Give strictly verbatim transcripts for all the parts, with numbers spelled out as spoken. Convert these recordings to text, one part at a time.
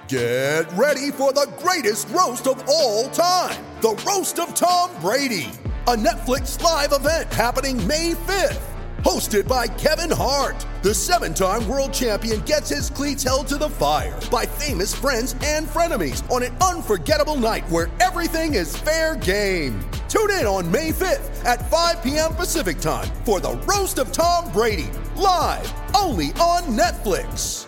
Get ready for the greatest roast of all time, the Roast of Tom Brady, a Netflix live event happening May fifth. Hosted by Kevin Hart, the seven-time world champion gets his cleats held to the fire by famous friends and frenemies on an unforgettable night where everything is fair game. Tune in on May fifth at five p.m. Pacific time for the Roast of Tom Brady, live only on Netflix.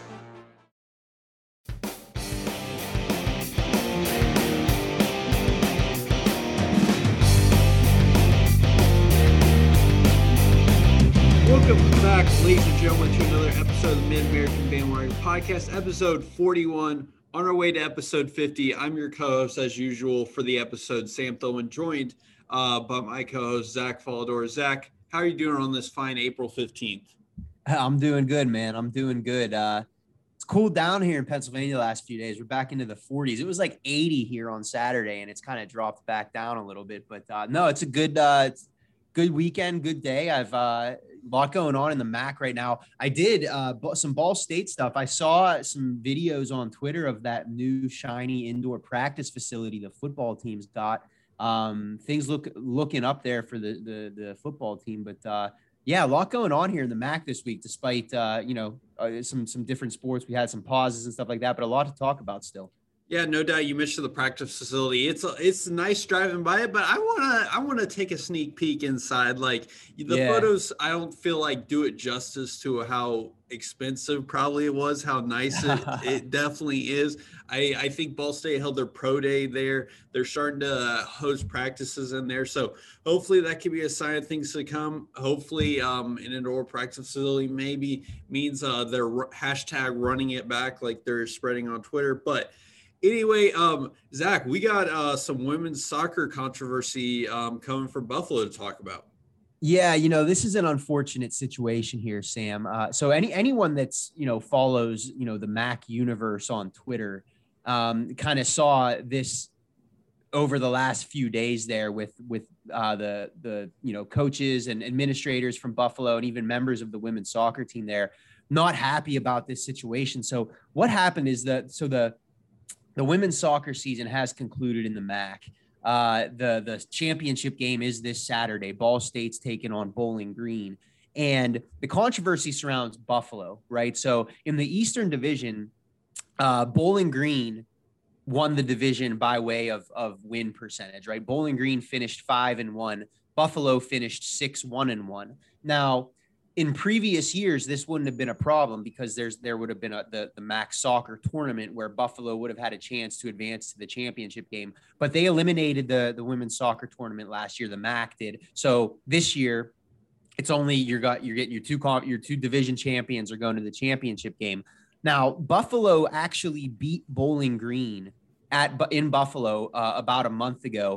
Welcome back, ladies and gentlemen, to another episode of the Mid-American Bandwagon Podcast, episode forty-one. On our way to episode fifty, I'm your co-host, as usual, for the episode, Sam Thilman, joined uh, by my co-host, Zach Falador. Zach, how are you doing on this fine April fifteenth? I'm doing good, man. I'm doing good. Uh, it's cooled down here in Pennsylvania the last few days. We're back into the forties. It was like eighty here on Saturday, and it's kind of dropped back down a little bit. But uh, no, it's a good uh, it's good weekend, good day. I've uh, a lot going on in the M A C right now. I did uh, some Ball State stuff. I saw some videos on Twitter of that new shiny indoor practice facility the football team's got. Um, things look looking up there for the the, the football team. But uh, yeah, a lot going on here in the M A C this week, despite uh, you know uh, some some different sports. We had some pauses and stuff like that, but a lot to talk about still. Yeah, no doubt. You mentioned the practice facility. It's a, it's nice driving by it, but I wanna I wanna take a sneak peek inside. Like the Yeah. photos, I don't feel like do it justice to how expensive probably it was, how nice it, it definitely is. I, I think Ball State held their pro day there. They're starting to host practices in there, so hopefully that could be a sign of things to come. Hopefully, um, an indoor practice facility maybe means uh, they're hashtag running it back like they're spreading on Twitter, but. Anyway, um, Zach, we got uh, some women's soccer controversy um, coming from Buffalo to talk about. Yeah, you know, this is an unfortunate situation here, Sam. Uh, so any anyone that's, you know, follows, you know, the M A C universe on Twitter um, kind of saw this over the last few days there with with uh, the, the, you know, coaches and administrators from Buffalo and even members of the women's soccer team there not happy about this situation. So what happened is that so the The women's soccer season has concluded in the M A C. Uh, the, the championship game is this Saturday. Ball State's taking on Bowling Green. And the controversy surrounds Buffalo, right? So in the Eastern Division, uh, Bowling Green won the division by way of, of win percentage, right? Bowling Green finished five and one. Buffalo finished six, one and one. Now, in previous years, this wouldn't have been a problem because there's there would have been a, the, the M A C soccer tournament where Buffalo would have had a chance to advance to the championship game. But they eliminated the, the women's soccer tournament last year. The M A C did. So this year, it's only you're got you're getting your two comp, your two division champions are going to the championship game. Now, Buffalo actually beat Bowling Green at in Buffalo uh, about a month ago,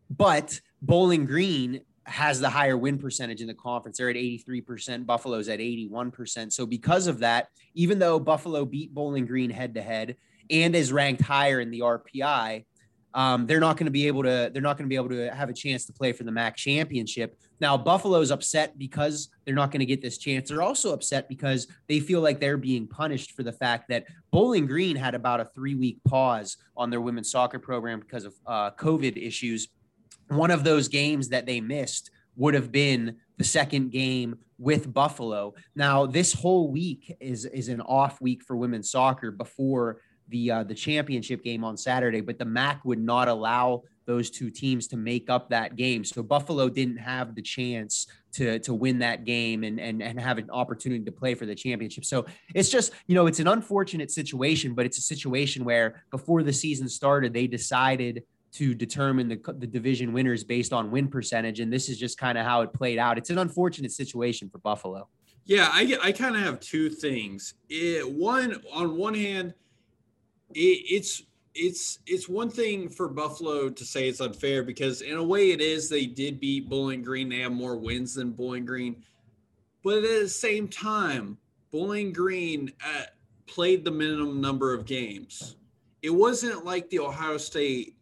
but Bowling Green has the higher win percentage in the conference. They're at eighty-three percent. Buffalo's at eighty-one percent. So because of that, even though Buffalo beat Bowling Green head to head and is ranked higher in the R P I, um, they're not going to be able to, they're not going to be able to have a chance to play for the M A C championship. Now, Buffalo's upset because they're not going to get this chance. They're also upset because they feel like they're being punished for the fact that Bowling Green had about a three week pause on their women's soccer program because of uh, COVID issues. One of those games that they missed would have been the second game with Buffalo. Now, this whole week is, is an off week for women's soccer before the uh, the championship game on Saturday, but the M A C would not allow those two teams to make up that game. So Buffalo didn't have the chance to, to win that game and, and, and have an opportunity to play for the championship. So it's just, you know, it's an unfortunate situation, but it's a situation where before the season started, they decided to determine the, the division winners based on win percentage. And this is just kind of how it played out. It's an unfortunate situation for Buffalo. Yeah, I, I kind of have two things. It, one, on one hand, it, it's it's it's one thing for Buffalo to say it's unfair because in a way it is. They did beat Bowling Green. They have more wins than Bowling Green. But at the same time, Bowling Green uh, played the minimum number of games. It wasn't like the Ohio State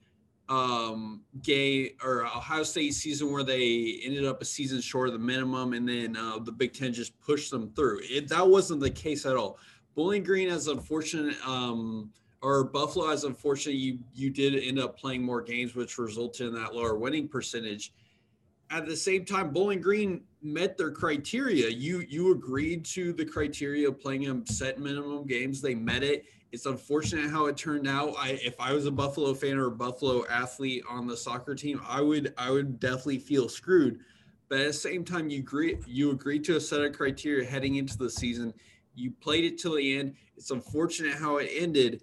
um game or Ohio State season where they ended up a season short of the minimum and then uh, the Big Ten just pushed them through. It that wasn't the case at all. Bowling Green has unfortunate um or Buffalo, as unfortunately you you did end up playing more games, which resulted in that lower winning percentage. At the same time, Bowling Green met their criteria. You you agreed to the criteria of playing them set minimum games. They met it. It's unfortunate how it turned out. I if I was a Buffalo fan or a Buffalo athlete on the soccer team, I would I would definitely feel screwed. But at the same time, you agree you agreed to a set of criteria heading into the season. You played it till the end. It's unfortunate how it ended.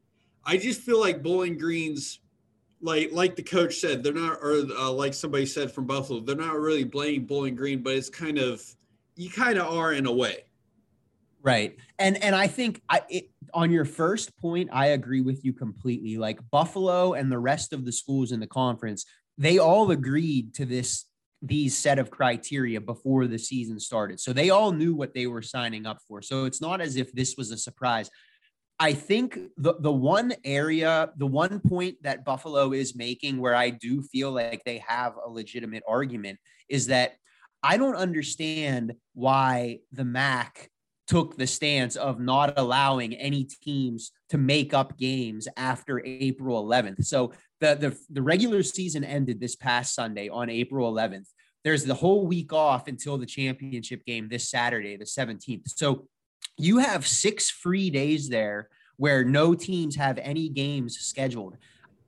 I just feel like Bowling Green's, like like the coach said, they're not, or uh, like somebody said from Buffalo, they're not really blaming Bowling Green, but it's kind of, you kind of are in a way. Right. And and I think I it, on your first point, I agree with you completely. Like Buffalo and the rest of the schools in the conference, they all agreed to this these set of criteria before the season started. So they all knew what they were signing up for. So it's not as if this was a surprise. I think the, the one area, the one point that Buffalo is making where I do feel like they have a legitimate argument is that I don't understand why the M A C took the stance of not allowing any teams to make up games after April eleventh. So the, the, the regular season ended this past Sunday on April eleventh. There's the whole week off until the championship game this Saturday, the seventeenth. So you have six free days there where no teams have any games scheduled.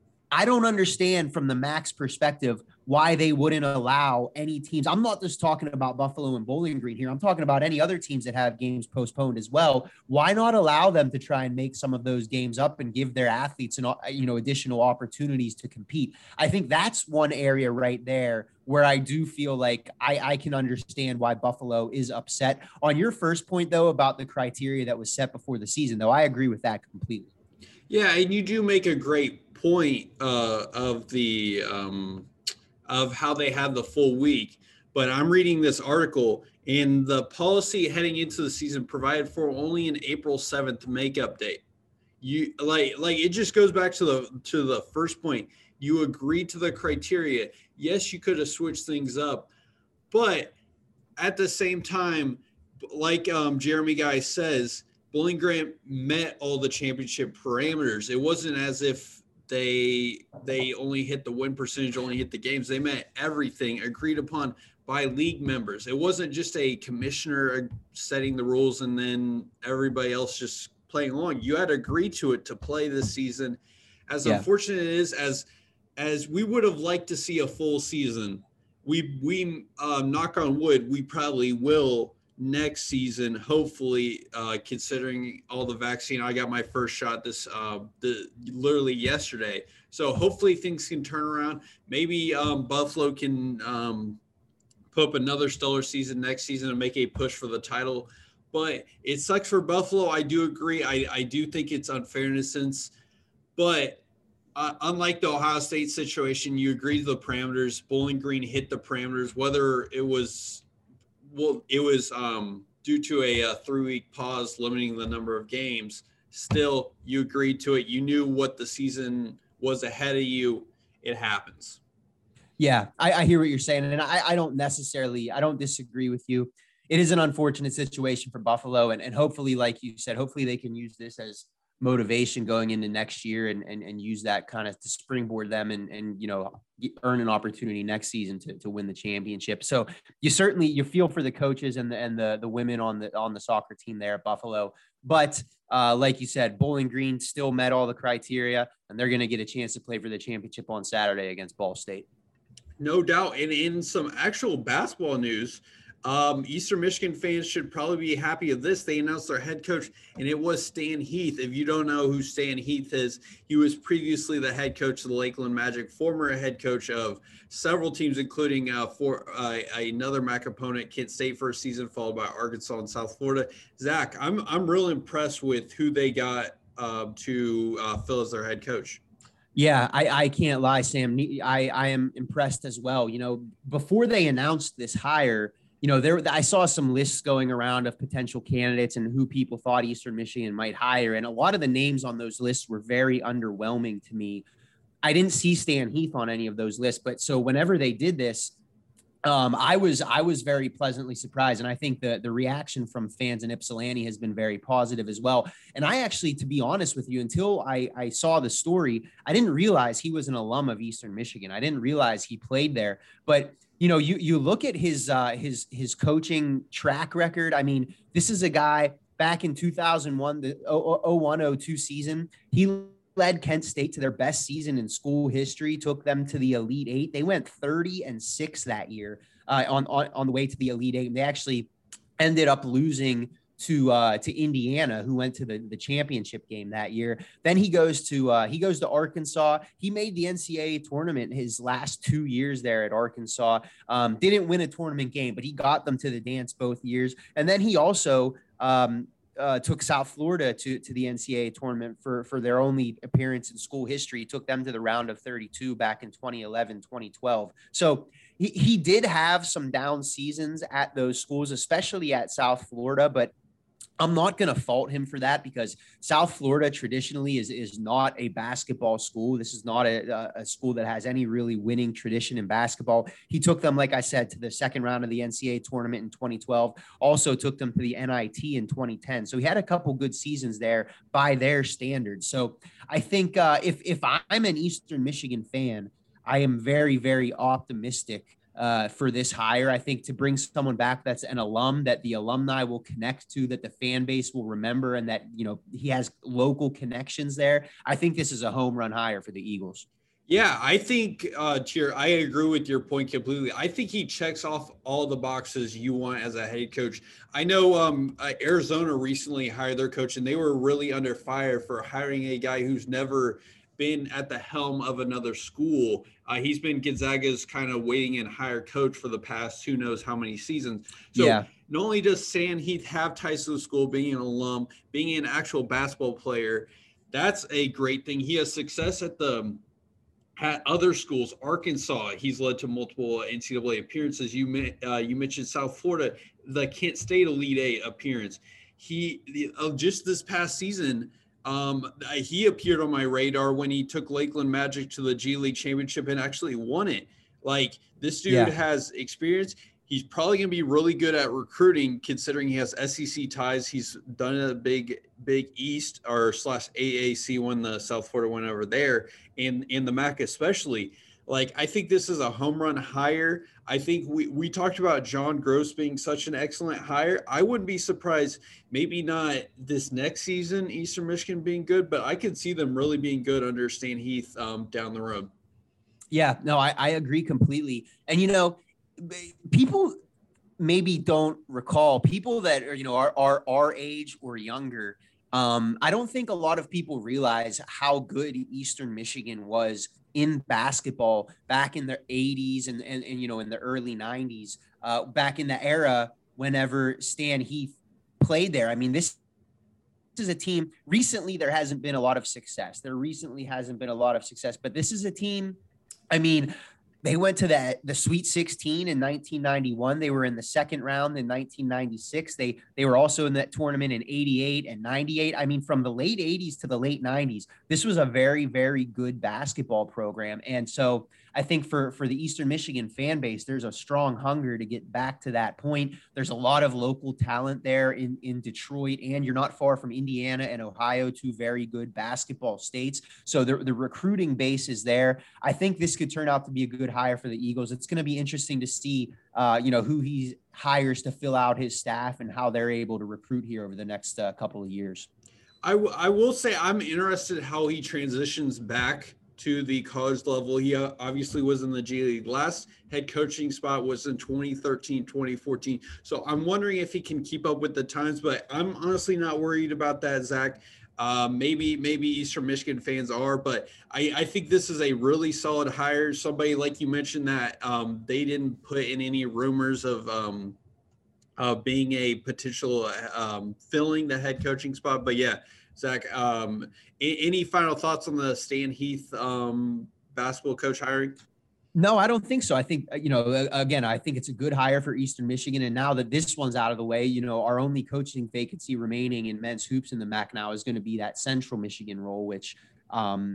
I don't understand from the M A C's perspective why they wouldn't allow any teams. I'm not just talking about Buffalo and Bowling Green here. I'm talking about any other teams that have games postponed as well. Why not allow them to try and make some of those games up and give their athletes an, you know, additional opportunities to compete? I think that's one area right there where I do feel like I, I can understand why Buffalo is upset. On your first point, though, about the criteria that was set before the season, though, I agree with that completely. Yeah, and you do make a great point uh, of the um, of how they had the full week. But I'm reading this article, and the policy heading into the season provided for only an April seventh makeup date. You like like it just goes back to the to the first point. You agreed to the criteria. Yes, you could have switched things up, but at the same time, like um, Jeremy Guy says, Bowling Green met all the championship parameters. It wasn't as if they they only hit the win percentage, only hit the games. They met everything agreed upon by league members. It wasn't just a commissioner setting the rules and then everybody else just playing along. You had to agree to it to play this season. As yeah. unfortunate it is, as as we would have liked to see a full season, we we um, knock on wood, we probably will next season, hopefully, uh, considering all the vaccine. I got my first shot this uh, the literally yesterday. So hopefully things can turn around. Maybe um, Buffalo can um, put up another stellar season next season and make a push for the title. But it sucks for Buffalo. I do agree. I, I do think it's unfair in a sense. But uh, unlike the Ohio State situation, you agreed to the parameters. Bowling Green hit the parameters, whether it was – well, it was um, due to a, a three-week pause limiting the number of games. Still, you agreed to it. You knew what the season was ahead of you. It happens. Yeah, I, I hear what you're saying, and I, I don't necessarily – I don't disagree with you. It is an unfortunate situation for Buffalo, and, and hopefully, like you said, hopefully they can use this as motivation going into next year and, and, and use that kind of to springboard them and, and, you know, earn an opportunity next season to, to win the championship. So you certainly, you feel for the coaches and the, and the, the women on the, on the soccer team there at Buffalo. But uh, like you said, Bowling Green still met all the criteria, and they're going to get a chance to play for the championship on Saturday against Ball State. No doubt. And in some actual basketball news, Um, Eastern Michigan fans should probably be happy of this. They announced their head coach, and it was Stan Heath. If you don't know who Stan Heath is, he was previously the head coach of the Lakeland Magic, former head coach of several teams, including uh, for uh, another M A C opponent, Kent State for a season, followed by Arkansas and South Florida. Zach, I'm I'm real impressed with who they got uh, to uh, fill as their head coach. Yeah, I, I can't lie, Sam. I, I am impressed as well. You know, before they announced this hire, you know, there I saw some lists going around of potential candidates and who people thought Eastern Michigan might hire. And a lot of the names on those lists were very underwhelming to me. I didn't see Stan Heath on any of those lists. But so whenever they did this, Um, I was I was very pleasantly surprised, and I think the the reaction from fans in Ypsilanti has been very positive as well. And I actually, to be honest with you, until I I saw the story, I didn't realize he was an alum of Eastern Michigan. I didn't realize he played there. But you know, you you look at his uh, his his coaching track record. I mean, this is a guy back in two thousand one, the oh one oh two season. He led Kent State to their best season in school history, took them to the Elite Eight. They went thirty and six that year uh, on, on, on the way to the Elite Eight. And they actually ended up losing to uh, to Indiana, who went to the, the championship game that year. Then he goes to uh, he goes to Arkansas. He made the N C double A tournament his last two years there at Arkansas. Um, didn't win a tournament game, but he got them to the dance both years. And then he also um, Uh, took South Florida to, to the N C double A tournament for, for their only appearance in school history, took them to the round of thirty-two back in twenty eleven, twenty twelve. So he, he did have some down seasons at those schools, especially at South Florida, but I'm not going to fault him for that because South Florida traditionally is, is not a basketball school. This is not a, a school that has any really winning tradition in basketball. He took them, like I said, to the second round of the N C double A tournament in twenty twelve, also took them to the N I T in twenty ten. So he had a couple good seasons there by their standards. So I think uh, if, if I'm an Eastern Michigan fan, I am very, very optimistic Uh, for this hire. I think to bring someone back that's an alum that the alumni will connect to, that the fan base will remember, and that, you know, he has local connections there. I think this is a home run hire for the Eagles. Yeah, I think, uh, Cheer, I agree with your point completely. I think he checks off all the boxes you want as a head coach. I know um, uh, Arizona recently hired their coach, and they were really under fire for hiring a guy who's never been at the helm of another school. Uh, he's been Gonzaga's kind of waiting and hire coach for the past who knows how many seasons. So yeah. Not only does Stan Heath have ties to the school, being an alum, being an actual basketball player, that's a great thing. He has success at the at other schools. Arkansas, he's led to multiple N C double A appearances. You uh, you mentioned South Florida, the Kent State Elite Eight appearance. He uh, just this past season, Um, he appeared on my radar when he took Lakeland Magic to the G League Championship and actually won it. Like, this dude yeah. has experience. He's probably going to be really good at recruiting, considering he has S E C ties. He's done a big, big East or slash A A C when the South Florida went over there, and in the M A C especially. Like, I think this is a home run hire. I think we, we talked about John Gross being such an excellent hire. I wouldn't be surprised, maybe not this next season, Eastern Michigan being good, but I could see them really being good under Stan Heath um, down the road. Yeah, no, I, I agree completely. And, you know, people maybe don't recall, people that are, you know, are, are our age or younger. Um, I don't think a lot of people realize how good Eastern Michigan was in basketball back in the eighties and, and, and you know, in the early nineties, uh, back in the era whenever Stan Heath played there. I mean, this, this is a team, recently there hasn't been a lot of success. There recently hasn't been a lot of success, but this is a team, I mean, they went to the, the Sweet sixteen in nineteen ninety-one. They were in the second round in nineteen ninety-six. They they were also in that tournament in eighty-eight and ninety-eight. I mean, from the late eighties to the late nineties, this was a very, very good basketball program. And so I think for, for the Eastern Michigan fan base, there's a strong hunger to get back to that point. There's a lot of local talent there in, in Detroit, and you're not far from Indiana and Ohio, two very good basketball states. So the, the recruiting base is there. I think this could turn out to be a good hire for the Eagles. It's going to be interesting to see, uh, you know, who he hires to fill out his staff and how they're able to recruit here over the next uh, couple of years. I, w- I will say I'm interested how he transitions back to the college level. He uh, obviously was in the G League. Last head coaching spot was in twenty thirteen, twenty fourteen. So I'm wondering if he can keep up with the times, but I'm honestly not worried about that, Zach. Uh, maybe maybe Eastern Michigan fans are, but I, I think this is a really solid hire. Somebody, like you mentioned, that um, they didn't put in any rumors of um, uh, being a potential um, filling the head coaching spot. But yeah, Zach, um, any final thoughts on the Stan Heath um, basketball coach hiring? No, I don't think so. I think, you know, again, I think it's a good hire for Eastern Michigan. And now that this one's out of the way, you know, our only coaching vacancy remaining in men's hoops in the M A C now is going to be that Central Michigan role, which, um,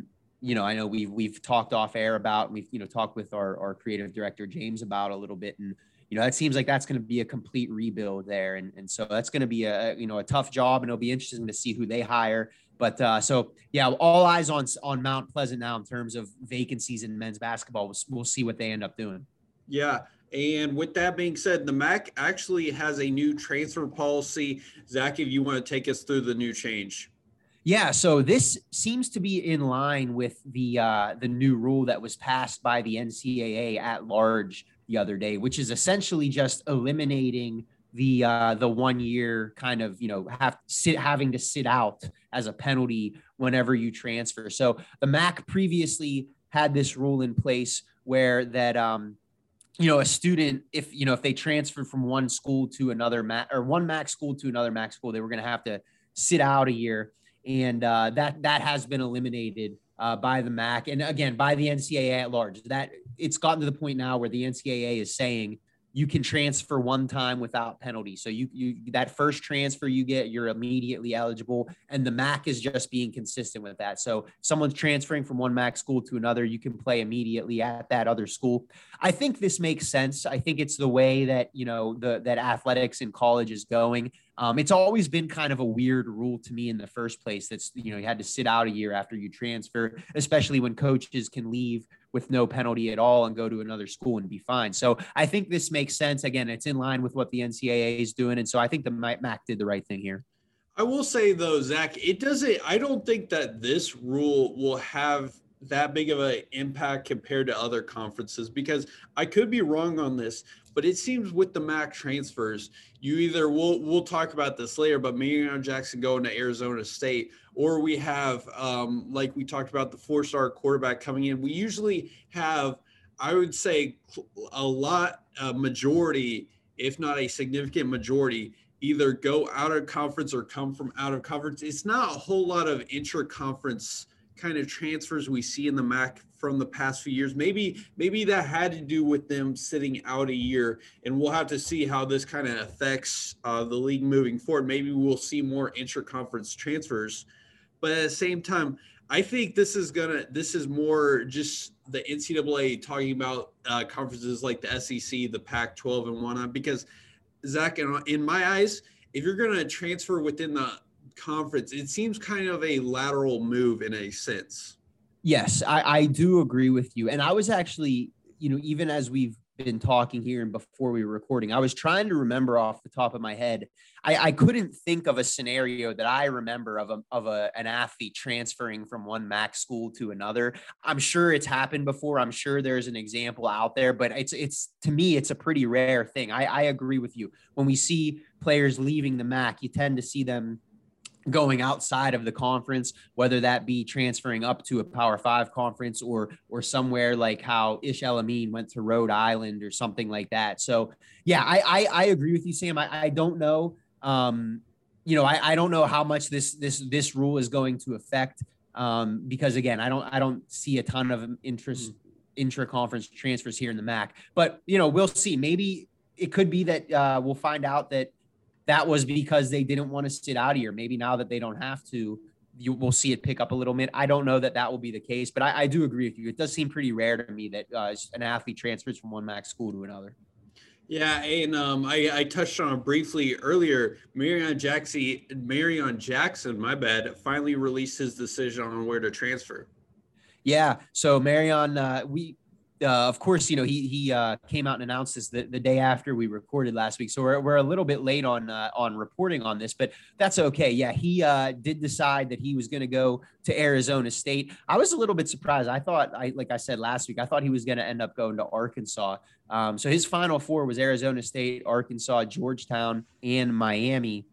you know, I know we've, we've talked off air about, we've, you know, talked with our, our creative director, James, about a little bit. And, you know, it seems like that's going to be a complete rebuild there. And, and so that's going to be a, you know, a tough job, and it'll be interesting to see who they hire. But uh, so, yeah, all eyes on, on Mount Pleasant now in terms of vacancies in men's basketball. We'll, we'll see what they end up doing. Yeah. And with that being said, the M A C actually has a new transfer policy. Zach, if you want to take us through the new change. Yeah, so this seems to be in line with the uh, the new rule that was passed by the N C double A at large the other day, which is essentially just eliminating the uh, the one year kind of, you know, have sit having to sit out as a penalty whenever you transfer. So the M A C previously had this rule in place where that um, you know, a student, if you know if they transferred from one school to another M A C or one M A C school to another M A C school, they were going to have to sit out a year. And uh, that that has been eliminated uh, by the M A C, and again by the N C double A at large. That it's gotten to the point now where the N C double A is saying you can transfer one time without penalty. So you you that first transfer you get, you're immediately eligible, and the M A C is just being consistent with that. So if someone's transferring from one M A C school to another, you can play immediately at that other school. I think this makes sense. I think it's the way that you know the that athletics in college is going. Um, it's always been kind of a weird rule to me in the first place. That's, you know, you had to sit out a year after you transfer, especially when coaches can leave with no penalty at all and go to another school and be fine. So I think this makes sense. Again, it's in line with what the N C double A is doing. And so I think the M A C did the right thing here. I will say though, Zach, it doesn't, I don't think that this rule will have that big of an impact compared to other conferences, because I could be wrong on this, but it seems with the M A C transfers, you either we'll we'll talk about this later, but Marion Jackson going to Arizona State, or we have um, like we talked about the four-star quarterback coming in. We usually have, I would say, a lot, a majority, if not a significant majority, either go out of conference or come from out of conference. It's not a whole lot of intra-conference kind of transfers we see in the M A C from the past few years. Maybe maybe that had to do with them sitting out a year, and we'll have to see how this kind of affects uh, the league moving forward. Maybe we'll see more intra-conference transfers, but at the same time, I think this is gonna this is more just the N C double A talking about uh, conferences like the S E C, the Pac twelve, and whatnot. Because Zach, in my eyes, if you're gonna transfer within the conference, it seems kind of a lateral move in a sense. Yes, I, I do agree with you. And I was actually, you know, even as we've been talking here and before we were recording, I was trying to remember off the top of my head. I, I couldn't think of a scenario that I remember of a, of a, an athlete transferring from one M A C school to another. I'm sure it's happened before. I'm sure there's an example out there, but it's, it's to me, it's a pretty rare thing. I, I agree with you. When we see players leaving the M A C, you tend to see them going outside of the conference, whether that be transferring up to a Power Five conference or or somewhere like how Ish El-Amin went to Rhode Island or something like that. So yeah, I I, I agree with you, Sam. I, I don't know, um, you know, I, I don't know how much this this this rule is going to affect, um, because again, I don't I don't see a ton of interest mm-hmm. intra-conference transfers here in the M A C. But you know, we'll see. Maybe it could be that uh, we'll find out that that was because they didn't want to sit out here. Maybe now that they don't have to, you will see it pick up a little bit. I don't know that that will be the case, but I, I do agree with you. It does seem pretty rare to me that uh, an athlete transfers from one M A C school to another. Yeah, and um, I, I touched on it briefly earlier. Marion Jackson, Marion Jackson, my bad, finally released his decision on where to transfer. Yeah, so Marion, uh, we – Uh, of course, you know, he he uh, came out and announced this the, the day after we recorded last week. So we're, we're a little bit late on uh, on reporting on this, but that's okay. Yeah, he uh, did decide that he was going to go to Arizona State. I was a little bit surprised. I thought, I like I said last week, I thought he was going to end up going to Arkansas. Um, so his final four was Arizona State, Arkansas, Georgetown, and Miami.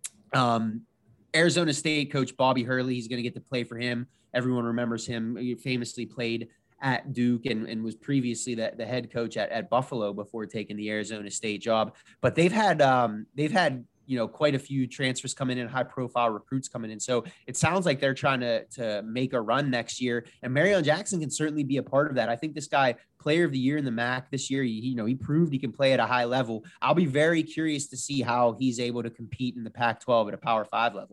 Um, Arizona State coach Bobby Hurley, he's going to get to play for him. Everyone remembers him. He famously played at Duke and, and was previously the, the head coach at, at Buffalo before taking the Arizona State job. But they've had um, they've had you know quite a few transfers coming in, high profile recruits coming in. So it sounds like they're trying to to make a run next year. And Marion Jackson can certainly be a part of that. I think this guy, player of the year in the M A C this year, he, you know he proved he can play at a high level. I'll be very curious to see how he's able to compete in the Pac twelve at a Power Five level.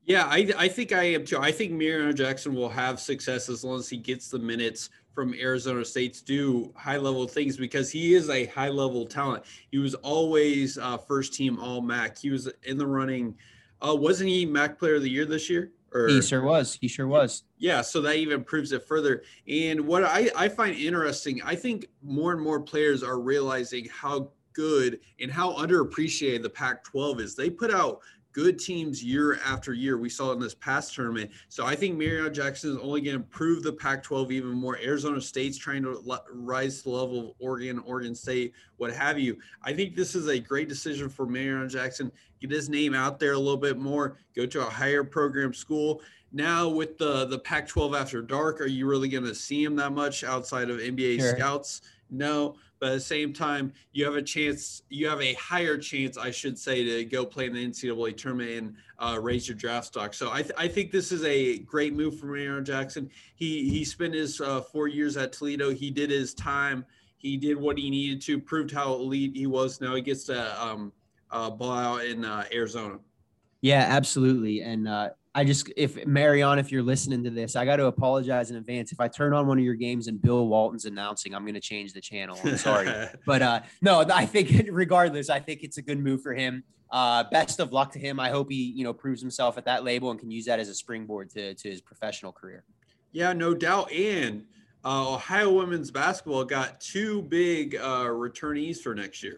Yeah, I, I think I am too. I think Mariano Jackson will have success as long as he gets the minutes from Arizona State to do high level things, because he is a high level talent. He was always uh, first team All M A C. He was in the running. Uh, wasn't he M A C Player of the Year this year? Or He sure was. He sure was. Yeah, so that even proves it further. And what I, I find interesting, I think more and more players are realizing how good and how underappreciated the Pac twelve is. They put out good teams year after year. We saw it in this past tournament. So I think Mariano Jackson is only going to improve the Pac twelve even more. Arizona State's trying to l- rise to the level of Oregon, Oregon State, what have you. I think this is a great decision for Mariano Jackson. Get his name out there a little bit more, go to a higher program school. Now with the, the Pac twelve after dark, are you really going to see him that much outside of N B A Sure. scouts? No. But at the same time, you have a chance, you have a higher chance, I should say, to go play in the N C double A tournament and uh, raise your draft stock. So I, th- I think this is a great move for Mariano Jackson. He he spent his uh, four years at Toledo. He did his time. He did what he needed to, proved how elite he was. Now he gets to um, uh, ball out in uh, Arizona. Yeah, absolutely. And uh, I just, if Marion, if you're listening to this, I got to apologize in advance. If I turn on one of your games and Bill Walton's announcing, I'm going to change the channel. I'm sorry. But uh, no, I think regardless, I think it's a good move for him. Uh, best of luck to him. I hope he, you know, proves himself at that label and can use that as a springboard to, to his professional career. Yeah, no doubt. And uh, Ohio women's basketball got two big uh, returnees for next year.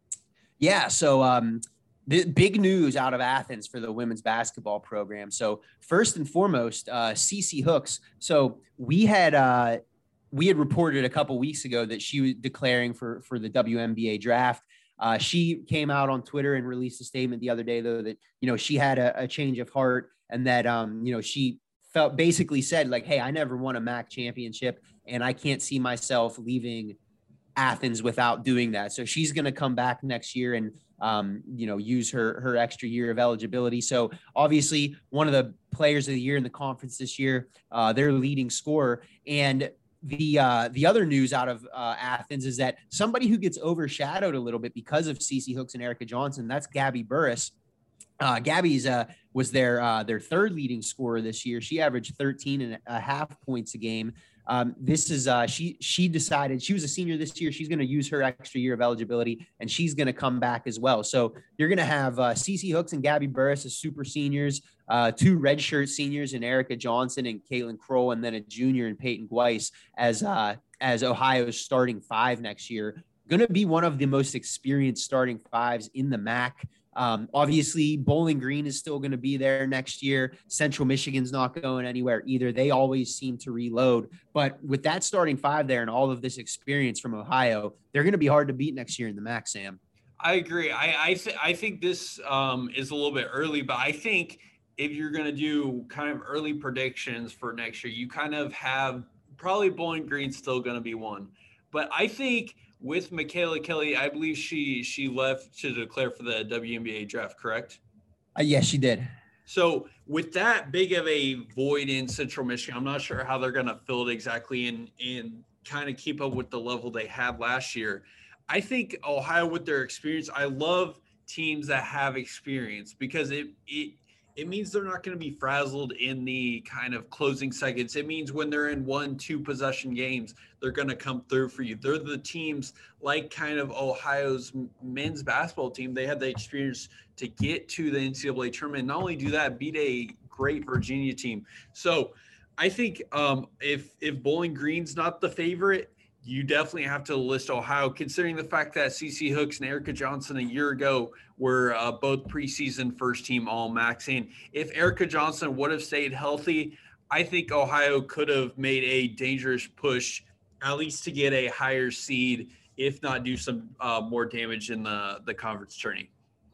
Yeah. So, um, the big news out of Athens for the women's basketball program. So first and foremost, uh, Cece Hooks. So we had uh, we had reported a couple weeks ago that she was declaring for for the W N B A draft. Uh, she came out on Twitter and released a statement the other day, though, that, you know, she had a, a change of heart and that, um, you know, she felt basically said like, hey, I never won a M A C championship and I can't see myself leaving Athens without doing that. So she's going to come back next year and, um, you know, use her, her extra year of eligibility. So obviously one of the players of the year in the conference this year, uh, their leading scorer. And the, uh, the other news out of uh, Athens is that somebody who gets overshadowed a little bit because of Cece Hooks and Erica Johnson, that's Gabby Burris. Uh, Gabby's uh, was their, uh, their third leading scorer this year. She averaged thirteen and a half points a game. Um, this is uh, she she decided she was a senior this year. She's going to use her extra year of eligibility and she's going to come back as well. So you're going to have uh, Cece Hooks and Gabby Burris as super seniors, uh, two redshirt seniors in Erica Johnson and Caitlin Kroll, and then a junior in Peyton Gweiss as uh, as Ohio's starting five next year. Going to be one of the most experienced starting fives in the M A C. Um, obviously, Bowling Green is still going to be there next year. Central Michigan's not going anywhere either. They always seem to reload. But with that starting five there and all of this experience from Ohio, they're going to be hard to beat next year in the M A C, Sam. I agree. I I, th- I think this um, is a little bit early, but I think if you're going to do kind of early predictions for next year, you kind of have probably Bowling Green still going to be one. But I think with Michaela Kelly, I believe she she left to declare for the W N B A draft, correct? Uh, yes, she did. So with that big of a void in Central Michigan, I'm not sure how they're going to fill it exactly and, and kind of keep up with the level they had last year. I think Ohio, with their experience, I love teams that have experience because it it it means they're not going to be frazzled in the kind of closing seconds. It means when they're in one, two possession games, they're going to come through for you. They're the teams like kind of Ohio's men's basketball team. They had the experience to get to the N C double A tournament. Not only do that, beat a great Virginia team. So I think um, if, if Bowling Green's not the favorite, you definitely have to list Ohio, considering the fact that Cece Hooks and Erica Johnson a year ago were uh, both preseason first team All M A C. And if Erica Johnson would have stayed healthy, I think Ohio could have made a dangerous push, at least to get a higher seed, if not do some uh, more damage in the, the conference tourney.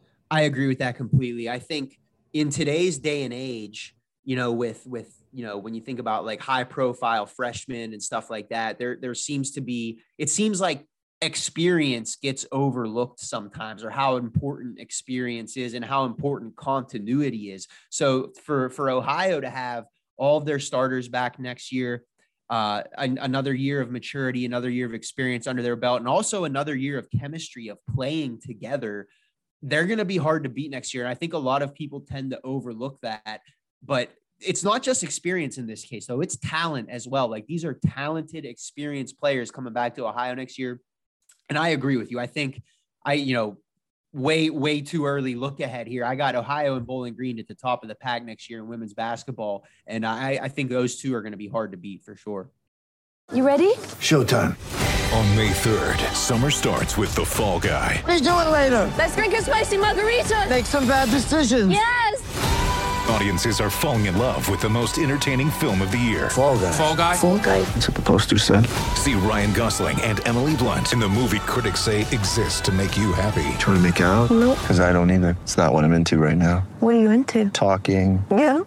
I agree with that completely. I think in today's day and age, you know, with, with, you know, when you think about like high profile freshmen and stuff like that, there, there seems to be, it seems like experience gets overlooked sometimes, or how important experience is and how important continuity is. So for, for Ohio to have all of their starters back next year, uh, an, another year of maturity, another year of experience under their belt, and also another year of chemistry of playing together, they're going to be hard to beat next year. And I think a lot of people tend to overlook that but it's not just experience in this case, though. It's talent as well. Like, these are talented, experienced players coming back to Ohio next year. And I agree with you. I think I, you know, way, way too early look ahead here. I got Ohio and Bowling Green at the top of the pack next year in women's basketball. And I, I think those two are going to be hard to beat for sure. You ready? Showtime. On May third, summer starts with The Fall Guy. Let's do it later. Let's drink a spicy margarita. Make some bad decisions. Yes! Audiences are falling in love with the most entertaining film of the year. Fall Guy. Fall Guy? Fall guy. That's what the poster said. See Ryan Gosling and Emily Blunt in the movie critics say exists to make you happy. Trying to make it out? Nope. Because I don't either. It's not what I'm into right now. What are you into? Talking. Yeah.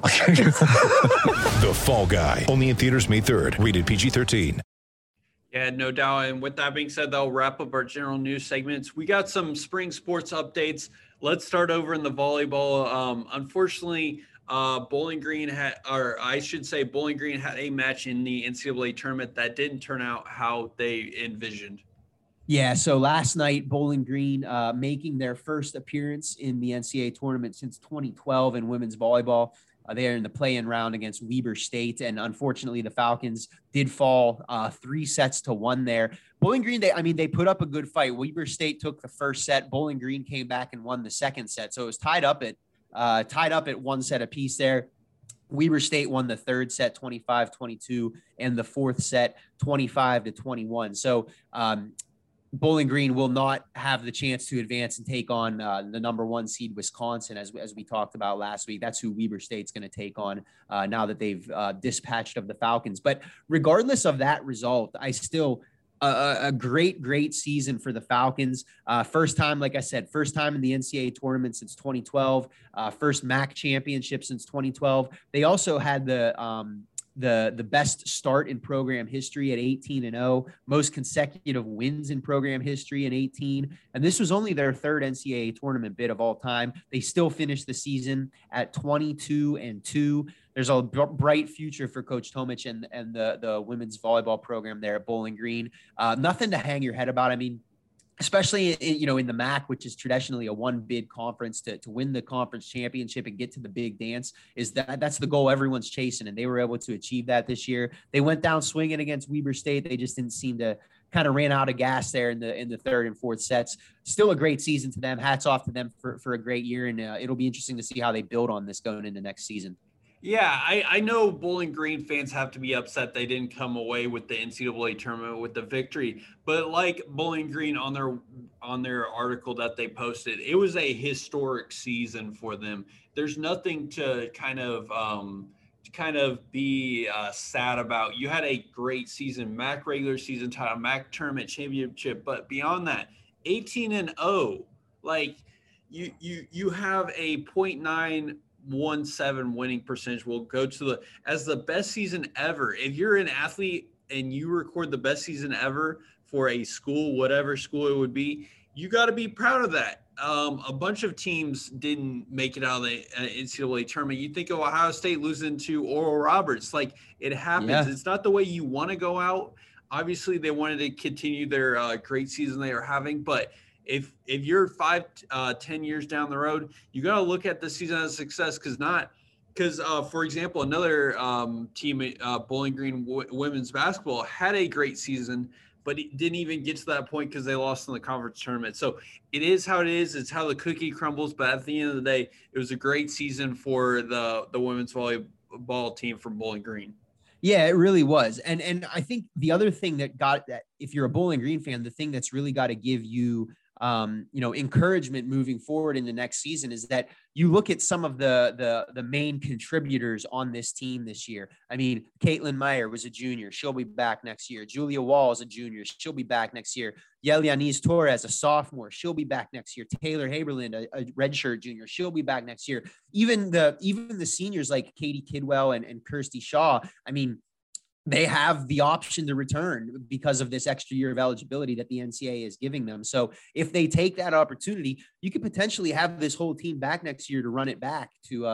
The Fall Guy. Only in theaters May third. Rated P G thirteen. Yeah, no doubt. And with that being said, that'll wrap up our general news segments. We got some spring sports updates. Let's start over in the volleyball. Um, unfortunately, uh, Bowling Green had, or I should say, Bowling Green had a match in the N C double A tournament that didn't turn out how they envisioned. Yeah, so last night, Bowling Green uh, making their first appearance in the N C double A tournament since twenty twelve in women's volleyball. Uh, they are in the play-in round against Weber State, and unfortunately, the Falcons did fall uh, three sets to one there. Bowling Green, they, I mean, they put up a good fight. Weber State took the first set. Bowling Green came back and won the second set, so it was tied up at uh, tied up at one set apiece there. Weber State won the third set, twenty-five twenty-two, and the fourth set, twenty-five to twenty-one. So, um, Bowling Green will not have the chance to advance and take on uh, the number one seed Wisconsin, as, as we talked about last week. That's who Weber State's going to take on uh, now that they've uh, dispatched of the Falcons. But regardless of that result, I still uh, a great, great season for the Falcons. Uh, first time, like I said, first time in the N C double A tournament since twenty twelve, uh, first M A C championship since twenty twelve. They also had the um, the the best start in program history at eighteen and oh, most consecutive wins in program history in eighteen. And this was only their third N C double A tournament bid of all time. They still finished the season at twenty-two and two. There's a b- bright future for Coach Tomich and, and the, the women's volleyball program there at Bowling Green. Uh, nothing to hang your head about. I mean, especially in, you know, in the M A C, which is traditionally a one bid conference, to, to win the conference championship and get to the big dance, is that that's the goal everyone's chasing. And they were able to achieve that this year. They went down swinging against Weber State. They just didn't seem to kind of ran out of gas there in the, in the third and fourth sets. Still a great season to them. Hats off to them for, for a great year. And uh, it'll be interesting to see how they build on this going into next season. Yeah, I, I know Bowling Green fans have to be upset they didn't come away with the N C double A tournament with the victory. But like Bowling Green on their on their article that they posted, it was a historic season for them. There's nothing to kind of um, to kind of be uh, sad about. You had a great season, M A C regular season title, M A C tournament championship, but beyond that, eighteen and oh, like you you you have a point nine one seven winning percentage, will go to the as the best season ever. If you're an athlete and you record the best season ever for a school, whatever school it would be, you got to be proud of that. Um, a bunch of teams didn't make it out of the uh, N C double A tournament. You think of Ohio State losing to Oral Roberts, like it happens. Yeah. It's not the way you want to go out. Obviously, they wanted to continue their uh, great season they are having, but If if you're five, uh, ten years down the road, you got to look at the season as a success, because not because, uh, for example, another um, team, uh, Bowling Green w- women's basketball, had a great season, but it didn't even get to that point because they lost in the conference tournament. So it is how it is. It's how the cookie crumbles. But at the end of the day, it was a great season for the the women's volleyball team from Bowling Green. Yeah, it really was. And and I think the other thing that got that, if you're a Bowling Green fan, the thing that's really got to give you Um, you know, encouragement moving forward in the next season is that you look at some of the, the, the main contributors on this team this year. I mean, Caitlin Meyer was a junior. She'll be back next year. Julia Wall is a junior. She'll be back next year. Yelianis Torres, a sophomore. She'll be back next year. Taylor Haberland, a, a redshirt junior. She'll be back next year. Even the, even the seniors like Katie Kidwell and, and Kirsty Shaw, I mean, they have the option to return because of this extra year of eligibility that the N C double A is giving them. So if they take that opportunity, you could potentially have this whole team back next year to run it back to, uh,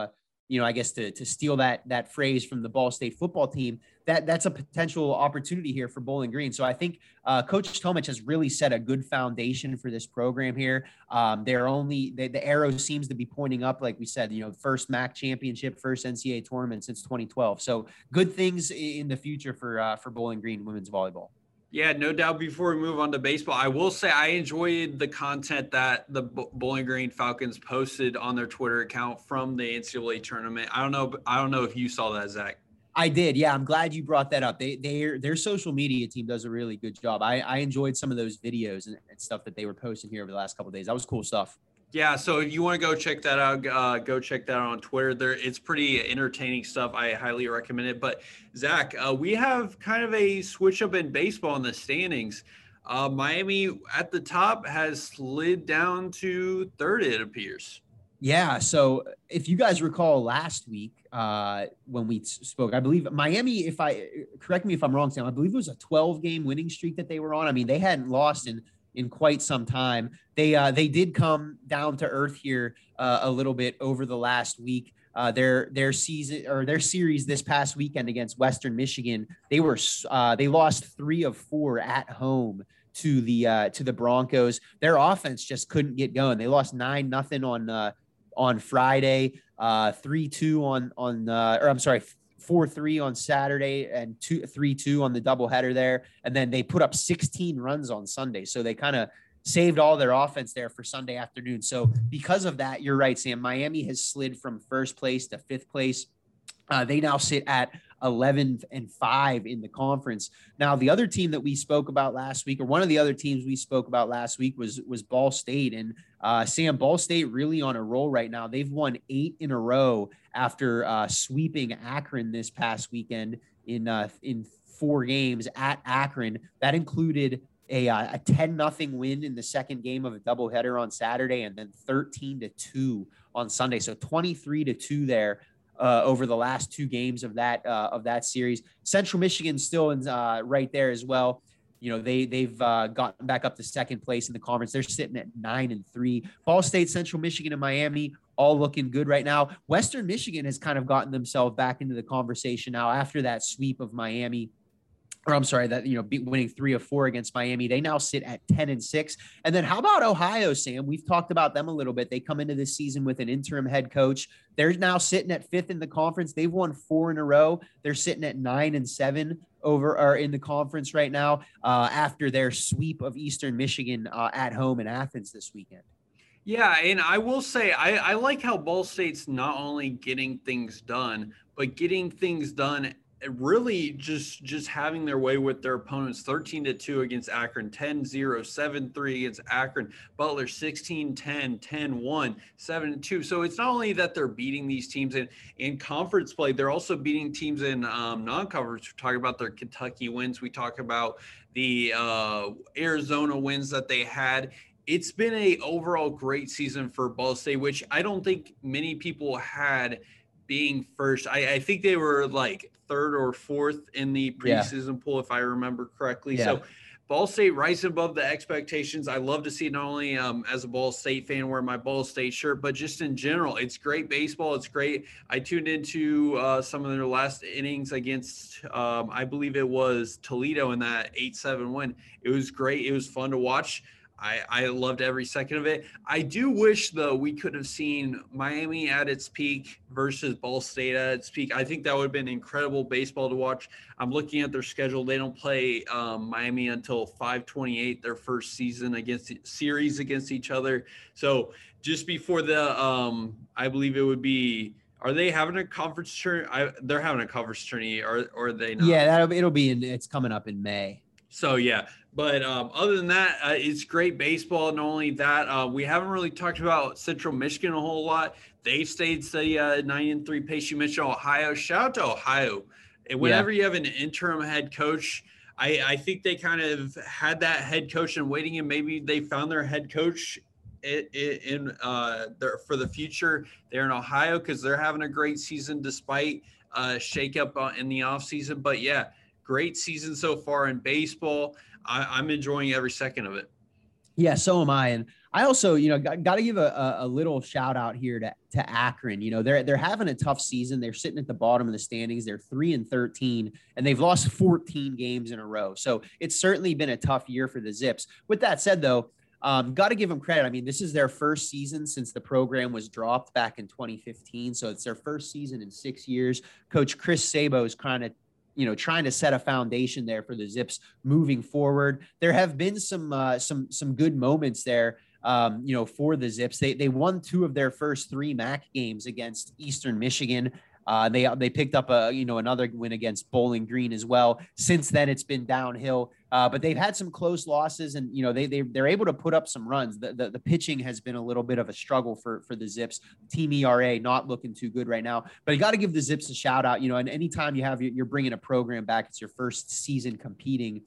you know, I guess to to steal that that phrase from the Ball State football team, that that's a potential opportunity here for Bowling Green. So I think uh, Coach Tomich has really set a good foundation for this program here. Um, they're only they, the arrow seems to be pointing up, like we said, you know, first M A C championship, first N C double A tournament since twenty twelve. So good things in the future for uh, for Bowling Green women's volleyball. Yeah, no doubt. Before we move on to baseball, I will say I enjoyed the content that the Bowling Green Falcons posted on their Twitter account from the N C double A tournament. I don't know. I don't know if you saw that, Zach. I did. Yeah, I'm glad you brought that up. They their their social media team does a really good job. I, I enjoyed some of those videos and, and stuff that they were posting here over the last couple of days. That was cool stuff. Yeah, so if you want to go check that out, uh, go check that out on Twitter. There, it's pretty entertaining stuff. I highly recommend it. But Zach, uh, we have kind of a switch up in baseball in the standings. Uh, Miami at the top has slid down to third, it appears. Yeah. So if you guys recall last week uh, when we spoke, I believe Miami, if I correct me if I'm wrong, Sam, I believe it was a twelve game winning streak that they were on. I mean, they hadn't lost in in quite some time. They uh, they did come down to earth here uh, a little bit over the last week. Uh, their their season or their series this past weekend against Western Michigan, they were uh, they lost three of four at home to the uh, to the Broncos. Their offense just couldn't get going. They lost nine nothing on uh, on Friday, uh, three two on on uh, or I'm sorry. four three on Saturday and two three two on the doubleheader there. And then they put up sixteen runs on Sunday. So they kind of saved all their offense there for Sunday afternoon. So because of that, you're right, Sam, Miami has slid from first place to fifth place. Uh, they now sit at eleven and five in the conference. Now, the other team that we spoke about last week, or one of the other teams we spoke about last week was, was Ball State. And uh, Sam, Ball State really on a roll right now. They've won eight in a row after uh, sweeping Akron this past weekend in uh, in four games at Akron. That included a, uh, a ten nothing win in the second game of a doubleheader on Saturday, and then thirteen to two on Sunday. So twenty-three to two there. Uh, over the last two games of that uh, of that series. Central Michigan still in, uh, right there as well. You know, they they've uh, gotten back up to second place in the conference. They're sitting at nine and three. Ball State, Central Michigan, and Miami all looking good right now. Western Michigan has kind of gotten themselves back into the conversation now after that sweep of Miami. Or I'm sorry, that, you know, beat, winning three of four against Miami. They now sit at ten and six. And then how about Ohio, Sam? We've talked about them a little bit. They come into this season with an interim head coach. They're now sitting at fifth in the conference. They've won four in a row. They're sitting at nine and seven over or in the conference right now uh, after their sweep of Eastern Michigan uh, at home in Athens this weekend. Yeah, and I will say I, I like how Ball State's not only getting things done, but getting things done really just just having their way with their opponents. Thirteen to two against Akron, ten zero, seven three against Akron, Butler sixteen ten, ten one, seven two. So it's not only that they're beating these teams in in conference play, they're also beating teams in um non-conference. We talk about their Kentucky wins, we talk about the uh Arizona wins that they had. It's been a overall great season for Ball State, which I don't think many people had being first. I, I think they were like third or fourth in the preseason yeah. poll, if I remember correctly. Yeah. So Ball State rising above the expectations. I love to see not only um, as a Ball State fan wear my Ball State shirt, but just in general, it's great baseball. It's great. I tuned into uh, some of their last innings against, um, I believe it was Toledo in that eight seven win. It was great. It was fun to watch. I, I loved every second of it. I do wish, though, we could have seen Miami at its peak versus Ball State at its peak. I think that would have been incredible baseball to watch. I'm looking at their schedule. They don't play um, Miami until five twenty-eight, their first season against series against each other. So just before the, um, I believe it would be, are they having a conference tourney? They're having a conference tourney, or, or are they not? Yeah, that'll, it'll be in, it's coming up in May. So, yeah. But um, other than that, uh, it's great baseball. Not only that, uh, we haven't really talked about Central Michigan a whole lot. They stayed steady uh, nine and three pace. You mentioned Ohio. Shout out to Ohio. And whenever yeah. you have an interim head coach, I, I think they kind of had that head coach in waiting, and maybe they found their head coach in, in uh, their, for the future there in Ohio, because they're having a great season despite uh, shakeup uh, in the offseason. But, yeah, great season so far in baseball. I, I'm enjoying every second of it. Yeah, so am I. And I also, you know, got, got to give a, a, a little shout out here to, to Akron. You know, they're they're having a tough season. They're sitting at the bottom of the standings. They're three and thirteen, and they've lost fourteen games in a row. So it's certainly been a tough year for the Zips. With that said, though, um, got to give them credit. I mean, this is their first season since the program was dropped back in twenty fifteen. So it's their first season in six years. Coach Chris Sabo is kind of you know, trying to set a foundation there for the Zips moving forward. There have been some, uh, some, some good moments there, um, you know, for the Zips. They, they won two of their first three M A C games against Eastern Michigan. Uh, they, they picked up a, you know, another win against Bowling Green as well. Since then it's been downhill, uh, but they've had some close losses and, you know, they, they, they're able to put up some runs. The, the, the pitching has been a little bit of a struggle for, for the Zips. Team E R A not looking too good right now, but you got to give the Zips a shout out, you know, and anytime you have, you're bringing a program back, it's your first season competing.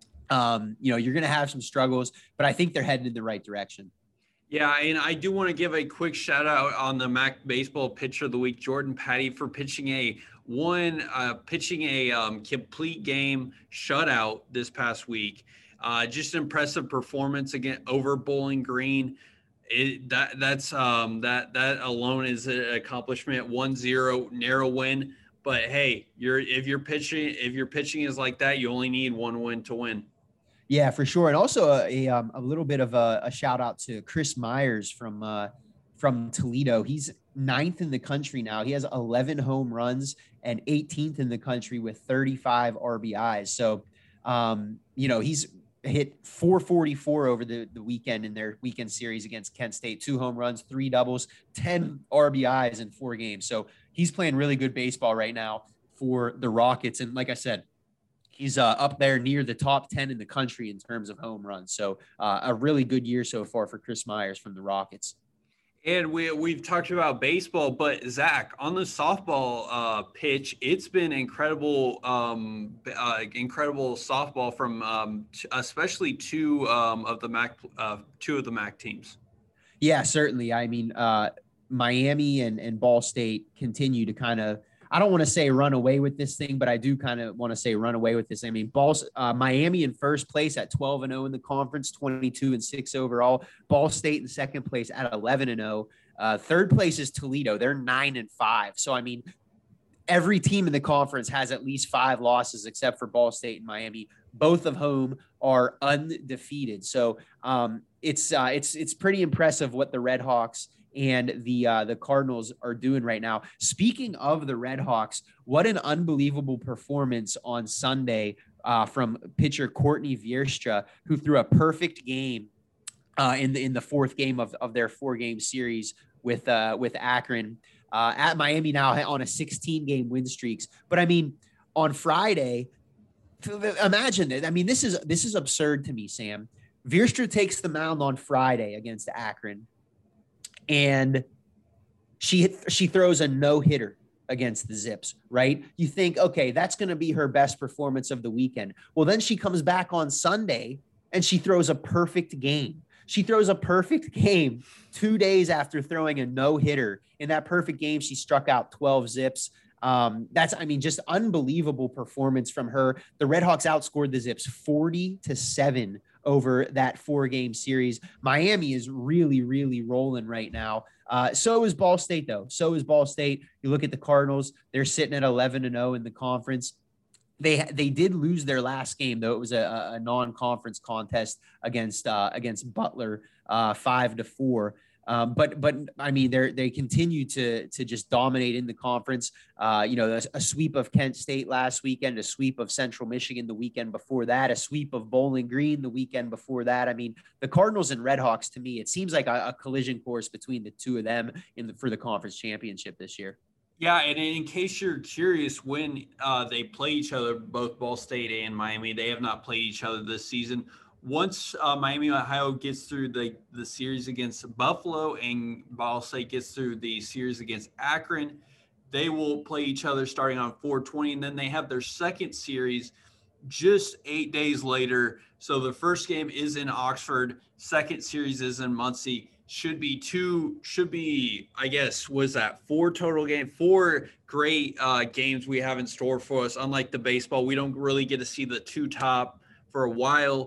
Um, you know, you're going to have some struggles, but I think they're heading in the right direction. Yeah, and I do want to give a quick shout out on the M A C Baseball Pitcher of the Week, Jordan Patty, for pitching a one uh, pitching a um, complete game shutout this past week. Uh, just impressive performance again over Bowling Green. It, that that's um, that that alone is an accomplishment. one zero narrow win, but hey, you're if you're pitching if your pitching is like that, you only need one win to win. Yeah, for sure. And also a, a, um, a little bit of a, a shout out to Chris Myers from uh, from Toledo. He's ninth in the country now. He has eleven home runs and eighteenth in the country with thirty-five R B Is. So, um, you know, he's hit four forty-four over the, the weekend in their weekend series against Kent State. Two home runs, three doubles, ten R B Is in four games. So he's playing really good baseball right now for the Rockets. And like I said, he's uh, up there near the top ten in the country in terms of home runs. So uh, a really good year so far for Chris Myers from the Rockets. And we, we've talked about baseball, but Zach, on the softball uh, pitch, it's been incredible, um, uh, incredible softball from um, t- especially two um, of the M A C, uh, two of the M A C teams. Yeah, certainly. I mean, uh, Miami and, and Ball State continue to kind of, I don't want to say run away with this thing, but I do kind of want to say run away with this. I mean, Ball, uh, Miami in first place at twelve and oh in the conference, twenty-two and six overall. Ball State in second place at eleven and oh. Uh, third place is Toledo. They're nine and five. So, I mean, every team in the conference has at least five losses except for Ball State and Miami, both of whom are undefeated. So um, it's uh, it's it's pretty impressive what the Red Hawks and the uh, the Cardinals are doing right now. Speaking of the Red Hawks, what an unbelievable performance on Sunday uh, from pitcher Courtney Vierstra, who threw a perfect game uh, in the in the fourth game of, of their four game series with uh, with Akron uh, at Miami now on a sixteen game win streaks. But I mean, on Friday, imagine it. I mean, this is this is absurd to me, Sam. Vierstra takes the mound on Friday against Akron, and she she throws a no-hitter against the Zips, right? You think, okay, that's going to be her best performance of the weekend. Well, then she comes back on Sunday and she throws a perfect game. She throws a perfect game two days after throwing a no-hitter. In that perfect game, she struck out twelve Zips. Um, that's, I mean, just unbelievable performance from her. The Red Hawks outscored the Zips forty to seven over that four game series. Miami is really, really rolling right now. Uh, so is Ball State though. So is Ball State. You look at the Cardinals, they're sitting at eleven and oh in the conference. They, they did lose their last game though. It was a, a non-conference contest against, uh, against Butler, uh, five to four. Um, but, but I mean, they're, they continue to, to just dominate in the conference. Uh, you know, a, a sweep of Kent State last weekend, a sweep of Central Michigan the weekend before that, a sweep of Bowling Green the weekend before that. I mean, the Cardinals and Red Hawks, to me, it seems like a, a collision course between the two of them in the, for the conference championship this year. Yeah, and in case you're curious, when uh, they play each other, both Ball State and Miami, they have not played each other this season. Once uh, Miami, Ohio gets through the, the series against Buffalo and Ball State gets through the series against Akron, they will play each other starting on four twenty, and then they have their second series just eight days later. So the first game is in Oxford, second series is in Muncie. Should be two, should be, I guess, was that four total games, four great uh, games we have in store for us. Unlike the baseball, we don't really get to see the two top for a while.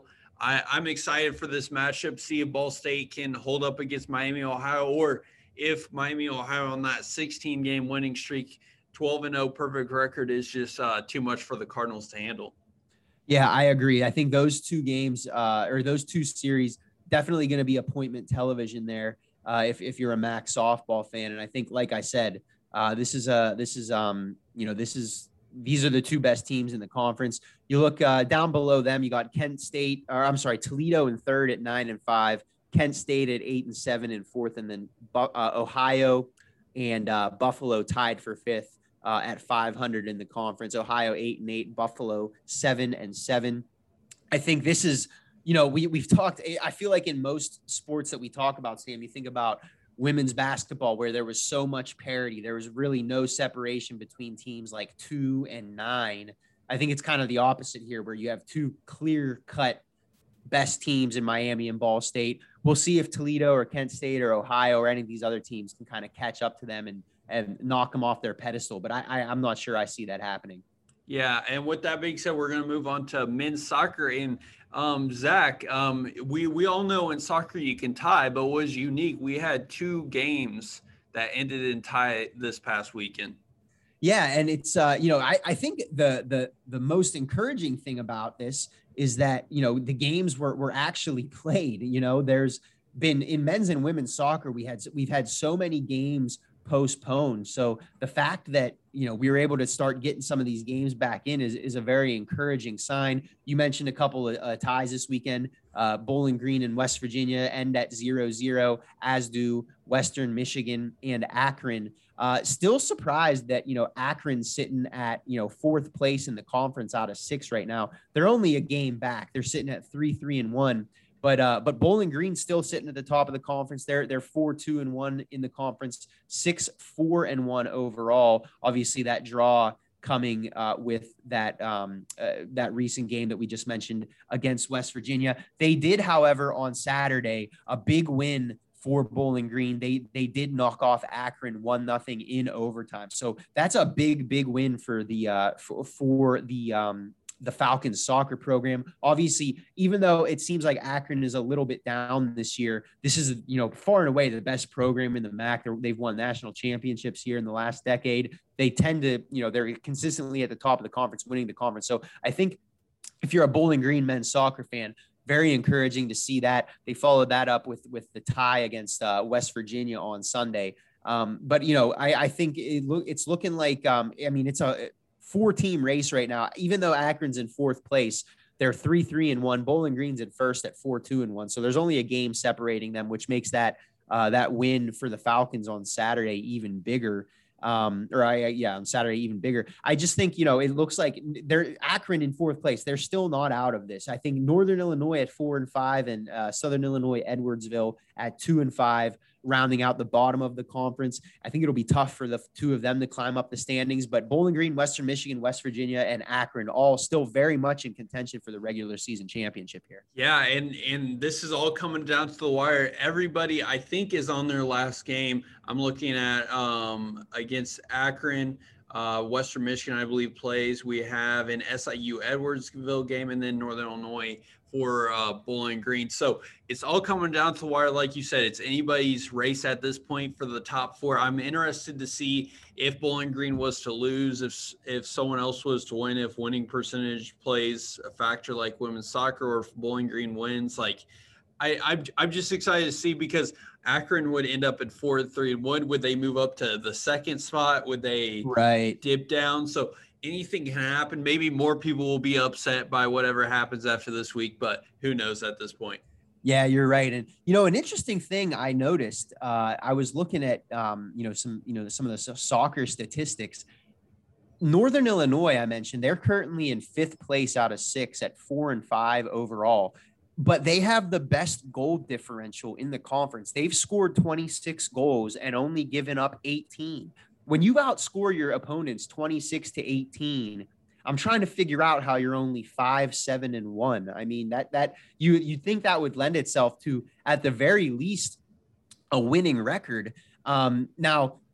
I, I'm excited for this matchup. See if Ball State can hold up against Miami, Ohio, or if Miami, Ohio on that sixteen game winning streak, twelve and oh perfect record is just uh, too much for the Cardinals to handle. Yeah, I agree. I think those two games uh, or those two series definitely going to be appointment television there uh, if if you're a MAC softball fan. And I think, like I said, uh, this is a this is um you know this is these are the two best teams in the conference. You look uh, down below them, you got Kent State, or I'm sorry, Toledo in third at nine and five, Kent State at eight and seven and fourth, and then uh, Ohio and uh, Buffalo tied for fifth uh, at five hundred in the conference. Ohio eight and eight, Buffalo seven and seven. I think this is, you know, we we've talked. I feel like in most sports that we talk about, Sam, you think about women's basketball where there was so much parity. There was really no separation between teams like two and nine. I think it's kind of the opposite here where you have two clear cut best teams in Miami and Ball State. We'll see if Toledo or Kent State or Ohio or any of these other teams can kind of catch up to them and, and knock them off their pedestal. But I, I, I'm not sure I see that happening. Yeah, and with that being said, we're going to move on to men's soccer. And um, Zach, um, we we all know in soccer you can tie, but what was unique, we had two games that ended in tie this past weekend. Yeah, and it's uh, you know, I, I think the the the most encouraging thing about this is that, you know, the games were were actually played. You know, there's been in men's and women's soccer, we had we've had so many games postponed. So the fact that, you know, we were able to start getting some of these games back in is, is a very encouraging sign. You mentioned a couple of uh, ties this weekend. Uh, Bowling Green and West Virginia end at zero zero, as do Western Michigan and Akron. Uh, still surprised that, you know, Akron's sitting at, you know, fourth place in the conference out of six right now. They're only a game back. They're sitting at three, three and one. But uh, but Bowling Green's still sitting at the top of the conference. They're they're four two and one in the conference, six four and one overall. Obviously, that draw coming uh, with that um, uh, that recent game that we just mentioned against West Virginia. They did, however, on Saturday, a big win for Bowling Green. They they did knock off Akron one nothing in overtime. So that's a big big win for the uh, for, for the um, the Falcons soccer program. Obviously, even though it seems like Akron is a little bit down this year, this is, you know, far and away the best program in the M A C. They're, they've won national championships here in the last decade. They tend to, you know, they're consistently at the top of the conference, winning the conference. So I think if you're a Bowling Green men's soccer fan, very encouraging to see that. They followed that up with, with the tie against uh, West Virginia on Sunday. Um, but, you know, I, I think it look, it's looking like, um, I mean, it's a four team race right now. Even though Akron's in fourth place, they're three, three and one. Bowling Green's at first at four, two and one. So there's only a game separating them, which makes that, uh, that win for the Falcons on Saturday even bigger. Um, or I, yeah, on Saturday, even bigger. I just think, you know, it looks like they're Akron in fourth place. They're still not out of this. I think Northern Illinois at four and five and uh, Southern Illinois, Edwardsville at two and five, rounding out the bottom of the conference. I think it'll be tough for the two of them to climb up the standings, but Bowling Green, Western Michigan, West Virginia, and Akron all still very much in contention for the regular season championship here. Yeah, and and this is all coming down to the wire. Everybody, I think, is on their last game. I'm looking at um, against Akron. Uh, Western Michigan, I believe, plays. We have an S I U Edwardsville game, and then Northern Illinois for uh, Bowling Green. So it's all coming down to the wire. Like you said, it's anybody's race at this point for the top four. I'm interested to see if Bowling Green was to lose, if if someone else was to win, if winning percentage plays a factor like women's soccer, or if Bowling Green wins. Like, I, I'm, I'm just excited to see, because Akron would end up at four, three, and one. Would they move up to the second spot? Would they right. dip down? So anything can happen. Maybe more people will be upset by whatever happens after this week, but who knows at this point? Yeah, you're right. And, you know, an interesting thing I noticed, uh, I was looking at, um, you know, some, you know, some of the soccer statistics. Northern Illinois, I mentioned, they're currently in fifth place out of six at four and five overall, but they have the best goal differential in the conference. They've scored twenty-six goals and only given up eighteen. When you outscore your opponents twenty-six to eighteen, I'm trying to figure out how you're only five, seven, and one. I mean, that, that you, you'd think that would lend itself to, at the very least, a winning record. Um, now,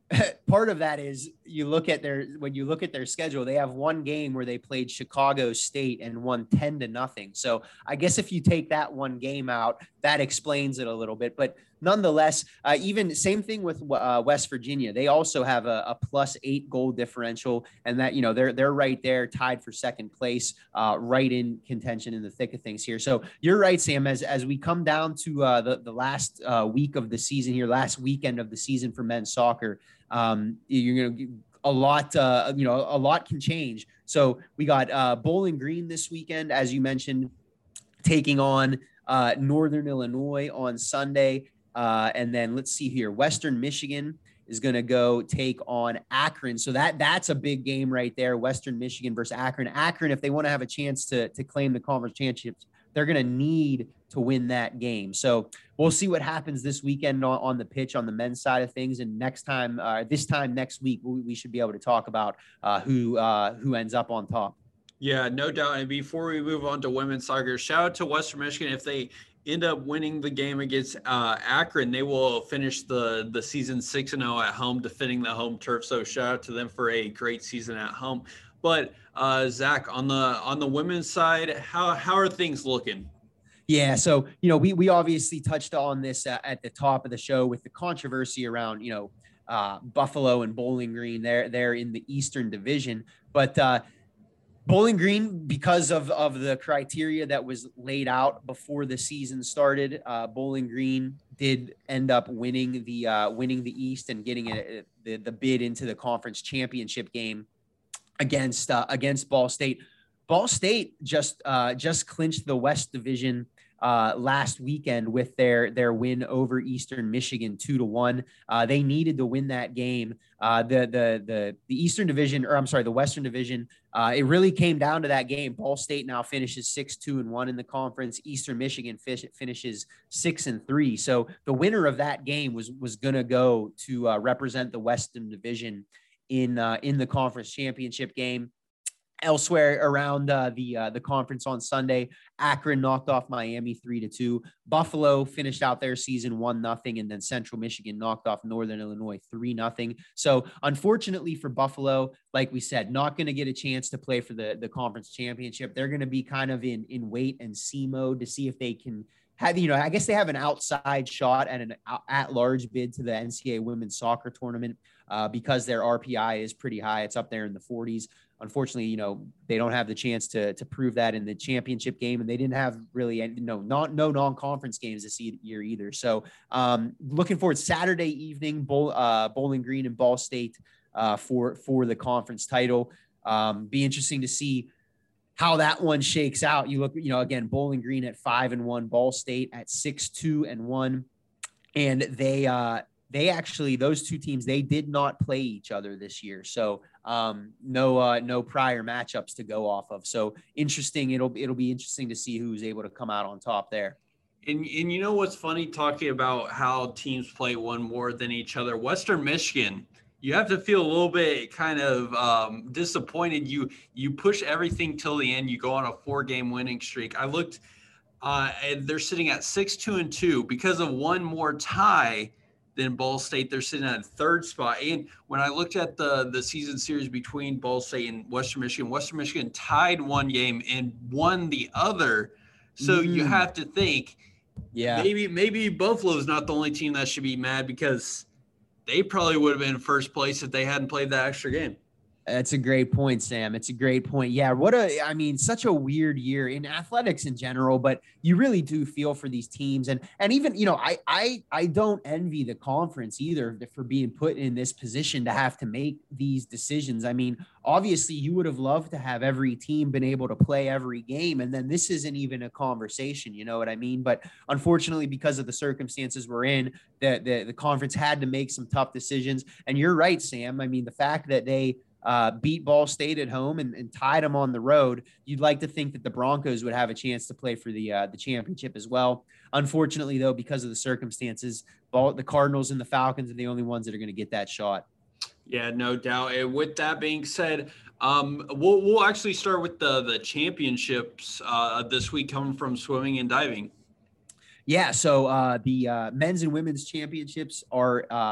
part of that is you look at their, when you look at their schedule, they have one game where they played Chicago State and won ten to nothing. So I guess if you take that one game out, that explains it a little bit, but nonetheless, uh, even same thing with uh, West Virginia. They also have a, a plus eight goal differential, and that, you know, they're, they're right there tied for second place, uh, right in contention in the thick of things here. So you're right, Sam, as, as we come down to uh, the, the last uh, week of the season here, last weekend of the season for men's soccer, um, you're going to a lot, uh, you know, a lot can change. So we got uh, Bowling Green this weekend, as you mentioned, taking on uh, Northern Illinois on Sunday. Uh, and then let's see here, Western Michigan is going to go take on Akron. So that that's a big game right there. Western Michigan versus Akron. Akron, if they want to have a chance to, to claim the conference championships, they're going to need to win that game. So we'll see what happens this weekend on, on the pitch on the men's side of things. And next time, uh, this time next week, we, we should be able to talk about uh, who uh, who ends up on top. Yeah, no doubt. And before we move on to women's soccer, shout out to Western Michigan. If they end up winning the game against uh, Akron, they will finish the, the season six and oh at home, defending the home turf. So shout out to them for a great season at home. But uh, Zach, on the on the women's side, how how are things looking? Yeah, so, you know, we we obviously touched on this uh, at the top of the show with the controversy around, you know, uh, Buffalo and Bowling Green. They're, they're in the Eastern Division. But uh, Bowling Green, because of, of the criteria that was laid out before the season started, uh, Bowling Green did end up winning the uh, winning the East and getting a, the, the bid into the conference championship game against uh, against Ball State. Ball State just uh, just clinched the West Division uh, last weekend with their their win over Eastern Michigan two to one. Uh, they needed to win that game. Uh, the the the the Eastern Division, or I'm sorry, the Western Division. Uh, it really came down to that game. Ball State now finishes six two and one in the conference. Eastern Michigan fish, finishes six and three. So the winner of that game was was going to go to uh, represent the Western Division in uh, in the conference championship game. Elsewhere around uh, the uh, the conference on Sunday, Akron knocked off Miami three to two. Buffalo finished out their season one nothing, and then Central Michigan knocked off Northern Illinois three nothing. So unfortunately for Buffalo, like we said, not going to get a chance to play for the the conference championship. They're going to be kind of in in wait and see mode to see if they can have, you know, I guess they have an outside shot at an at large bid to the N C double A women's soccer tournament uh, because their R P I is pretty high. It's up there in the forties. Unfortunately, you know, they don't have the chance to to prove that in the championship game, and they didn't have really, you know, not no non-conference games this year either. So, um, looking forward Saturday evening, Bowl, uh, Bowling Green and Ball State uh, for for the conference title. Um, be interesting to see how that one shakes out. You look, you know, again, Bowling Green at five and one, Ball State at six two and one, and they uh, they actually, those two teams, they did not play each other this year. So um, no, uh, no prior matchups to go off of. So interesting. It'll, it'll be interesting to see who's able to come out on top there. And, and you know, what's funny talking about how teams play one more than each other, Western Michigan, you have to feel a little bit kind of um, disappointed. You, you push everything till the end. You go on a four game winning streak. I looked uh, and they're sitting at six, two and two because of one more tie than Ball State. They're sitting at third spot. And when I looked at the, the season series between Ball State and Western Michigan, Western Michigan tied one game and won the other. So mm. you have to think, yeah, maybe, maybe Buffalo's not the only team that should be mad because they probably would have been in first place if they hadn't played that extra game. That's a great point, Sam. It's a great point. Yeah. What a, I mean, such a weird year in athletics in general, but you really do feel for these teams. And, and even, you know, I, I, I don't envy the conference either for being put in this position to have to make these decisions. I mean, obviously you would have loved to have every team been able to play every game. And then this isn't even a conversation, you know what I mean? But unfortunately, because of the circumstances we're in, the, the, the conference had to make some tough decisions. And you're right, Sam. I mean, the fact that they, Uh, beat Ball State at home and, and tied them on the road, you'd like to think that the Broncos would have a chance to play for the uh, the championship as well. Unfortunately, though, because of the circumstances, ball, the Cardinals and the Falcons are the only ones that are going to get that shot. Yeah, no doubt. And with that being said, um, we'll we'll actually start with the the championships uh, this week coming from swimming and diving. Yeah, so uh, the uh, men's and women's championships are uh,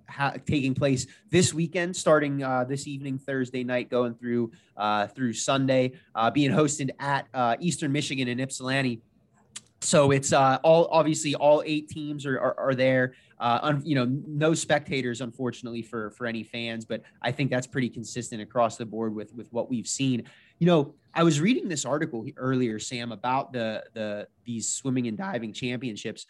ha- taking place this weekend, starting uh, this evening, Thursday night, going through uh, through Sunday, uh, being hosted at uh, Eastern Michigan in Ypsilanti. So it's uh, all obviously all eight teams are are, are there. Uh, un, you know, no spectators, unfortunately, for for any fans, but I think that's pretty consistent across the board with with what we've seen. You know, I was reading this article earlier, Sam, about the the these swimming and diving championships.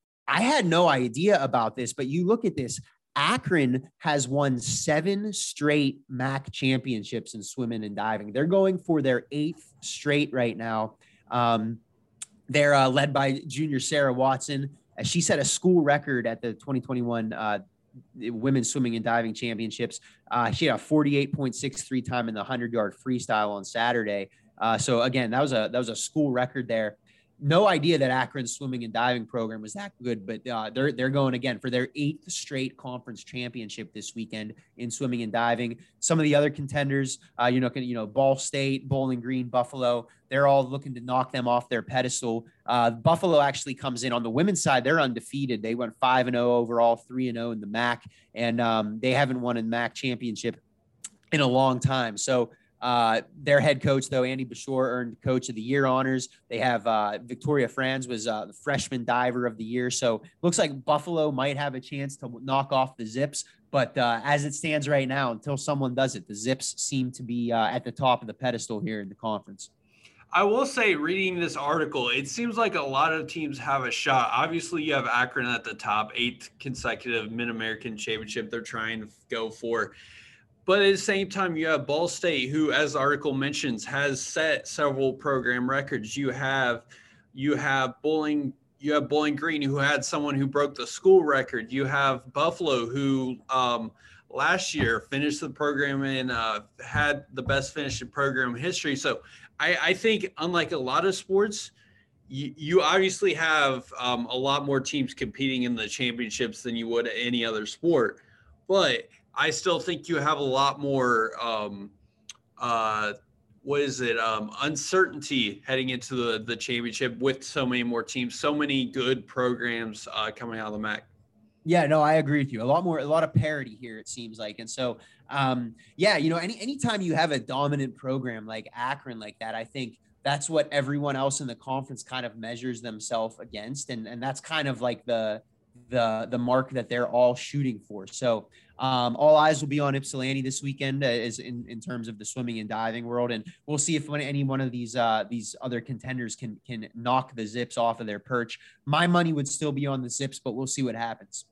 I had no idea about this, but you look at this. Akron has won seven straight M A C championships in swimming and diving. They're going for their eighth straight right now. Um, they're uh, led by junior Sarah Watson. Uh, she set a school record at the twenty twenty-one uh, Women's Swimming and Diving Championships. Uh, she had a forty-eight point six three time in the hundred-yard freestyle on Saturday. Uh, so again, that was a that was a school record there. No idea that Akron's swimming and diving program was that good, but uh, they're they're going again for their eighth straight conference championship this weekend in swimming and diving. Some of the other contenders, uh, you know, you know, Ball State, Bowling Green, Buffalo, they're all looking to knock them off their pedestal. Uh, Buffalo actually comes in on the women's side; they're undefeated. They went five and zero overall, three and zero in the M A C, and um, they haven't won a M A C championship in a long time. So. Uh, their head coach, though, Andy Bashore, earned Coach of the Year honors. They have uh, Victoria Franz was uh, the freshman diver of the year. So looks like Buffalo might have a chance to knock off the Zips. But uh, as it stands right now, until someone does it, the Zips seem to be uh, at the top of the pedestal here in the conference. I will say, reading this article, it seems like a lot of teams have a shot. Obviously, you have Akron at the top, eighth consecutive Mid-American Championship they're trying to go for. But at the same time, you have Ball State, who, as the article mentions, has set several program records. You have, you have Bowling, you have Bowling Green, who had someone who broke the school record. You have Buffalo, who um, last year finished the program and uh, had the best finish in program history. So I, I think, unlike a lot of sports, you, you obviously have um, a lot more teams competing in the championships than you would at any other sport, but I still think you have a lot more, um, uh, what is it, um, uncertainty heading into the, the championship with so many more teams, so many good programs uh, coming out of the M A C. Yeah, no, I agree with you. A lot more, a lot of parity here, it seems like. And so, um, yeah, you know, any anytime you have a dominant program like Akron like that, I think that's what everyone else in the conference kind of measures themselves against. And, and that's kind of like the, the, the mark that they're all shooting for. So, Um, all eyes will be on Ypsilanti this weekend, uh, is in, in terms of the swimming and diving world, and we'll see if when any one of these uh, these other contenders can can knock the Zips off of their perch. My money would still be on the Zips, but we'll see what happens.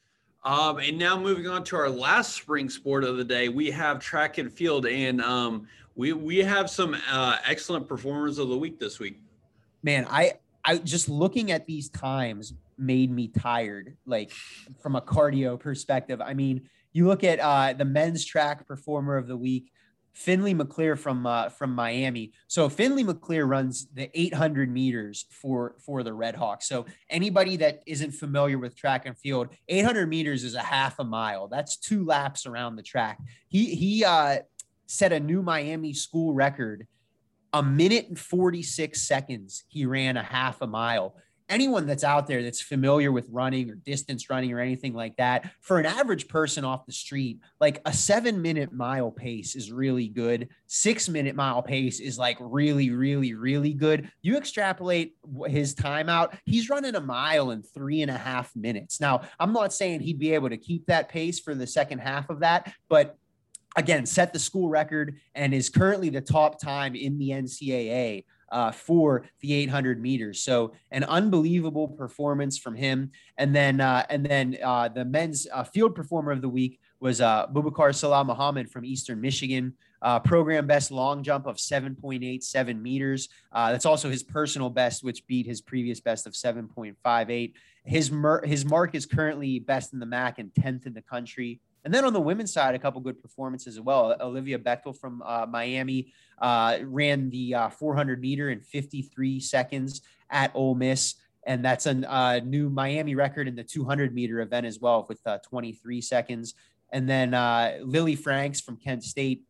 Um, and now moving on to our last spring sport of the day, we have track and field, and um, we we have some uh, excellent performers of the week this week. Man, I I just looking at these times made me tired, like from a cardio perspective. I mean. You look at uh, the men's track performer of the week, Finley McClear from uh, from Miami. So Finley McClear runs the eight hundred meters for for the Red Hawks. So anybody that isn't familiar with track and field, eight hundred meters is a half a mile. That's two laps around the track. He he uh, set a new Miami school record, a minute and forty-six seconds. He ran a half a mile. Anyone that's out there that's familiar with running or distance running or anything like that, for an average person off the street, like a seven minute mile pace is really good. Six minute mile pace is like really, really, really good. You extrapolate his time out, he's running a mile in three and a half minutes. Now, I'm not saying he'd be able to keep that pace for the second half of that, but again, set the school record and is currently the top time in the N C double A Uh, for the eight hundred meters. So an unbelievable performance from him. And then, uh, and then uh, the men's uh, field performer of the week was uh, Boubacar Salah Muhammad from Eastern Michigan, uh, program best long jump of seven point eight seven meters. Uh, that's also his personal best, which beat his previous best of seven point five eight. His, mer- his mark is currently best in the M A C and tenth in the country. And then on the women's side, a couple good performances as well. Olivia Bechtel from uh, Miami uh, ran the uh, four hundred meter in fifty-three seconds at Ole Miss. And that's a uh, new Miami record in the two hundred meter event as well with uh, twenty-three seconds. And then uh, Lily Franks from Kent State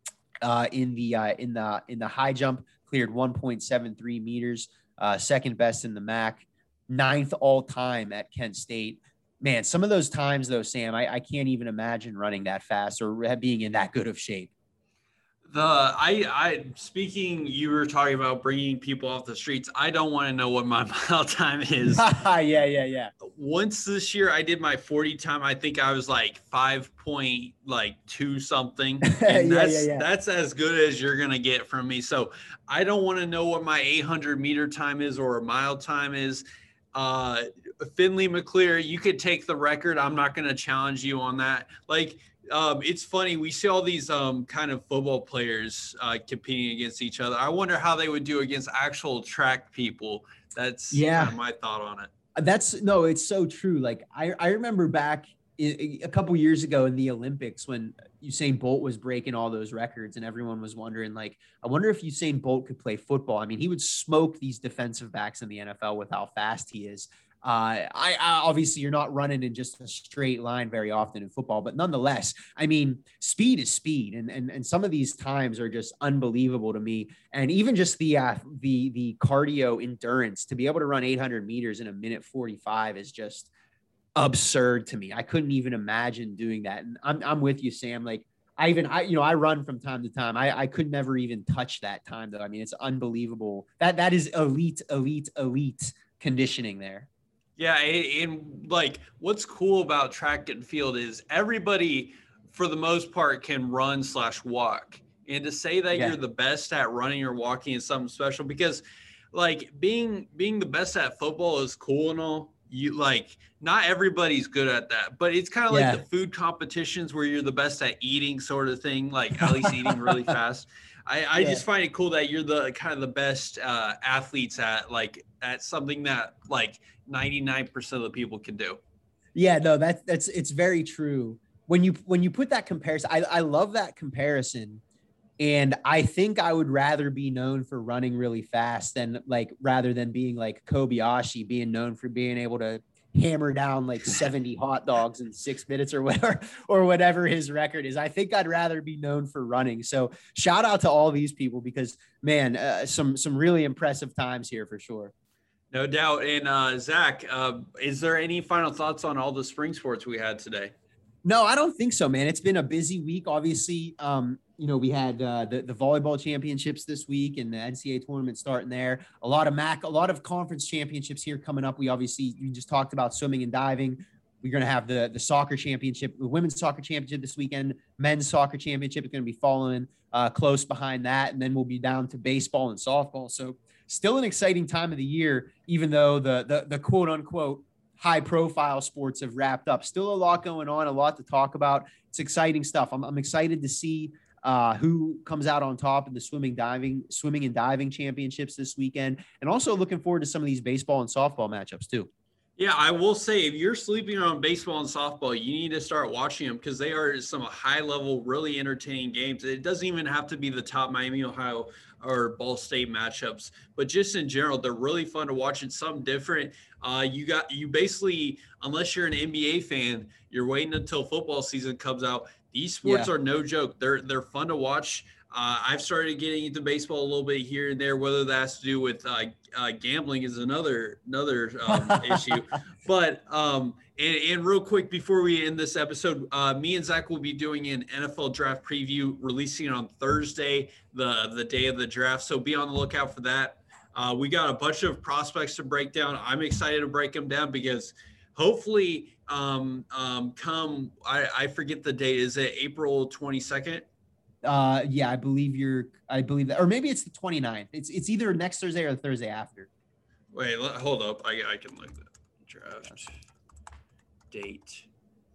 uh, in the uh, in the in the high jump cleared one point seven three meters, uh, second best in the M A C, ninth all time at Kent State. man, some of those times though, Sam, I, I can't even imagine running that fast or being in that good of shape. The I I speaking, you were talking about bringing people off the streets. I don't want to know what my mile time is. yeah, yeah, yeah. Once this year, I did my forty time. I think I was like five point like two something. And yeah, that's yeah, yeah. that's as good as you're gonna get from me. So I don't want to know what my eight hundred meter time is or a mile time is. Uh, Finley McClear, you could take the record. I'm not gonna challenge you on that. Like. Um, it's funny. We see all these um, kind of football players uh, competing against each other. I wonder how they would do against actual track people. That's yeah. kind of my thought on it. That's no, it's so true. Like I, I remember back a couple years ago in the Olympics when Usain Bolt was breaking all those records and everyone was wondering, like, I wonder if Usain Bolt could play football. I mean, he would smoke these defensive backs in the N F L with how fast he is. Uh, I, I obviously you're not running in just a straight line very often in football, but nonetheless, I mean, speed is speed, and and and some of these times are just unbelievable to me. And even just the uh, the the cardio endurance to be able to run eight hundred meters in a minute forty-five is just absurd to me. I couldn't even imagine doing that. And I'm I'm with you, Sam. Like I even I you know I run from time to time. I I could never even touch that time though. I mean, it's unbelievable. That that is elite, elite, elite conditioning there. Yeah, and like what's cool about track and field is everybody, for the most part, can run slash walk. And to say that yeah. you're the best at running or walking is something special because, like, being being the best at football is cool and all. You like not everybody's good at that, but it's kind of yeah. like the food competitions where you're the best at eating, sort of thing. Like at least eating really fast. I, I yeah. just find it cool that you're the kind of the best uh, athletes at like at something that like ninety-nine percent of the people can do. Yeah, no, that's, that's, it's very true. When you, when you put that comparison, I, I love that comparison. And I think I would rather be known for running really fast than like, rather than being like Kobayashi, being known for being able to hammer down like seventy hot dogs in six minutes or whatever, or whatever his record is. I think I'd rather be known for running. So shout out to all these people because man, uh, some, some really impressive times here for sure. No doubt. And uh, Zach, uh, is there any final thoughts on all the spring sports we had today? No, I don't think so, man. It's been a busy week. Obviously, um, you know, we had uh, the, the volleyball championships this week and the N C double A tournament starting there. A lot of M A C, a lot of conference championships here coming up. We obviously, we just talked about swimming and diving. We're going to have the, the soccer championship, the women's soccer championship this weekend. Men's soccer championship is going to be following uh, close behind that. And then we'll be down to baseball and softball. So still an exciting time of the year, even though the, the, the quote unquote high profile sports have wrapped up. Still a lot going on, a lot to talk about. It's exciting stuff. I'm, I'm excited to see uh, who comes out on top in the swimming, diving, swimming and diving championships this weekend. And also looking forward to some of these baseball and softball matchups too. Yeah, I will say if you're sleeping on baseball and softball, you need to start watching them because they are some high level, really entertaining games. It doesn't even have to be the top Miami, Ohio or Ball State matchups, but just in general, they're really fun to watch. It's something different. Uh, you got, you basically, unless you're an N B A fan, you're waiting until football season comes out. These sports yeah. are no joke. They're, they're fun to watch. Uh, I've started getting into baseball a little bit here and there, whether that has to do with uh, uh, gambling is another another um, issue. But um, and, and real quick before we end this episode, uh, me and Zach will be doing an N F L draft preview, releasing it on Thursday, the the day of the draft. So be on the lookout for that. Uh, we got a bunch of prospects to break down. I'm excited to break them down because hopefully, um, um, come I, I forget the date. Is it April twenty-second? Uh, yeah, I believe you're, I believe that, or maybe it's the twenty-ninth. It's, it's either next Thursday or the Thursday after. Wait, let, hold up. I, I can look the draft date.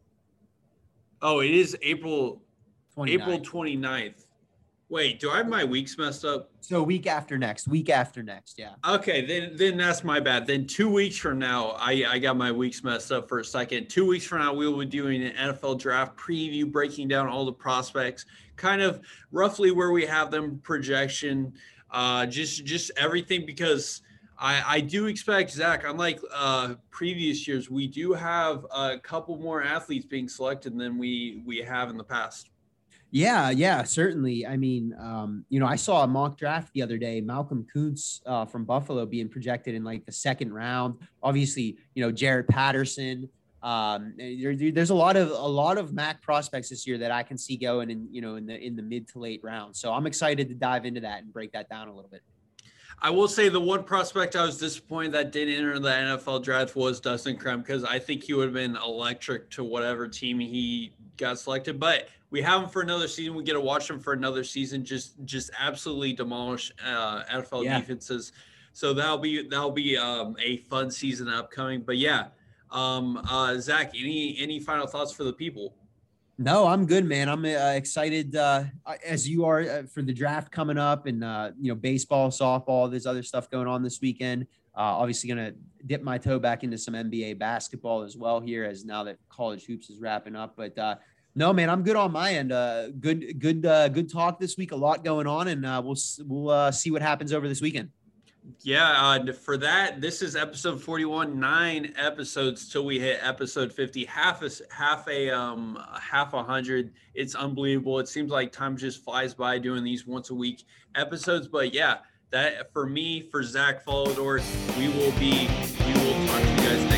Oh, it is April, twenty-ninth. April twenty-ninth. Wait, do I have my weeks messed up? So week after next, week after next. Yeah. Okay. Then, then that's my bad. Then two weeks from now, I, I got my weeks messed up for a second. Two weeks from now, we will be doing an N F L draft preview, breaking down all the prospects, kind of roughly where we have them projection, uh, just, just everything, because I, I do expect, Zach, unlike uh, previous years, we do have a couple more athletes being selected than we, we have in the past. Yeah, yeah, certainly. I mean, um, you know, I saw a mock draft the other day, Malcolm Kuntz uh, from Buffalo being projected in like the second round. Obviously, you know, Jaret Patterson, Um, there, there's a lot of a lot of M A C prospects this year that I can see going in, you know, in the in the mid to late rounds. So I'm excited to dive into that and break that down a little bit. I will say the one prospect I was disappointed that didn't enter the N F L draft was Dustin Crum, because I think he would have been electric to whatever team he got selected. But we have him for another season. We get to watch him for another season. Just just absolutely demolish uh, N F L yeah. defenses. So that'll be that'll be um, a fun season upcoming. But yeah, um, uh, Zach, any any final thoughts for the people? No, I'm good, man. I'm uh, excited uh, as you are uh, for the draft coming up, and uh, you know, baseball, softball, there's other stuff going on this weekend. Uh, obviously, gonna dip my toe back into some N B A basketball as well here, as now that college hoops is wrapping up. But uh, no, man, I'm good on my end. Uh, good, good, uh, good talk this week. A lot going on, and uh, we'll we'll uh, see what happens over this weekend. Yeah, uh, for that, this is episode forty-one, nine episodes till we hit episode fifty, half a, half a, um, half a hundred. It's unbelievable. It seems like time just flies by doing these once a week episodes. But yeah, that for me, for Zach Follador, we will be, we will talk to you guys next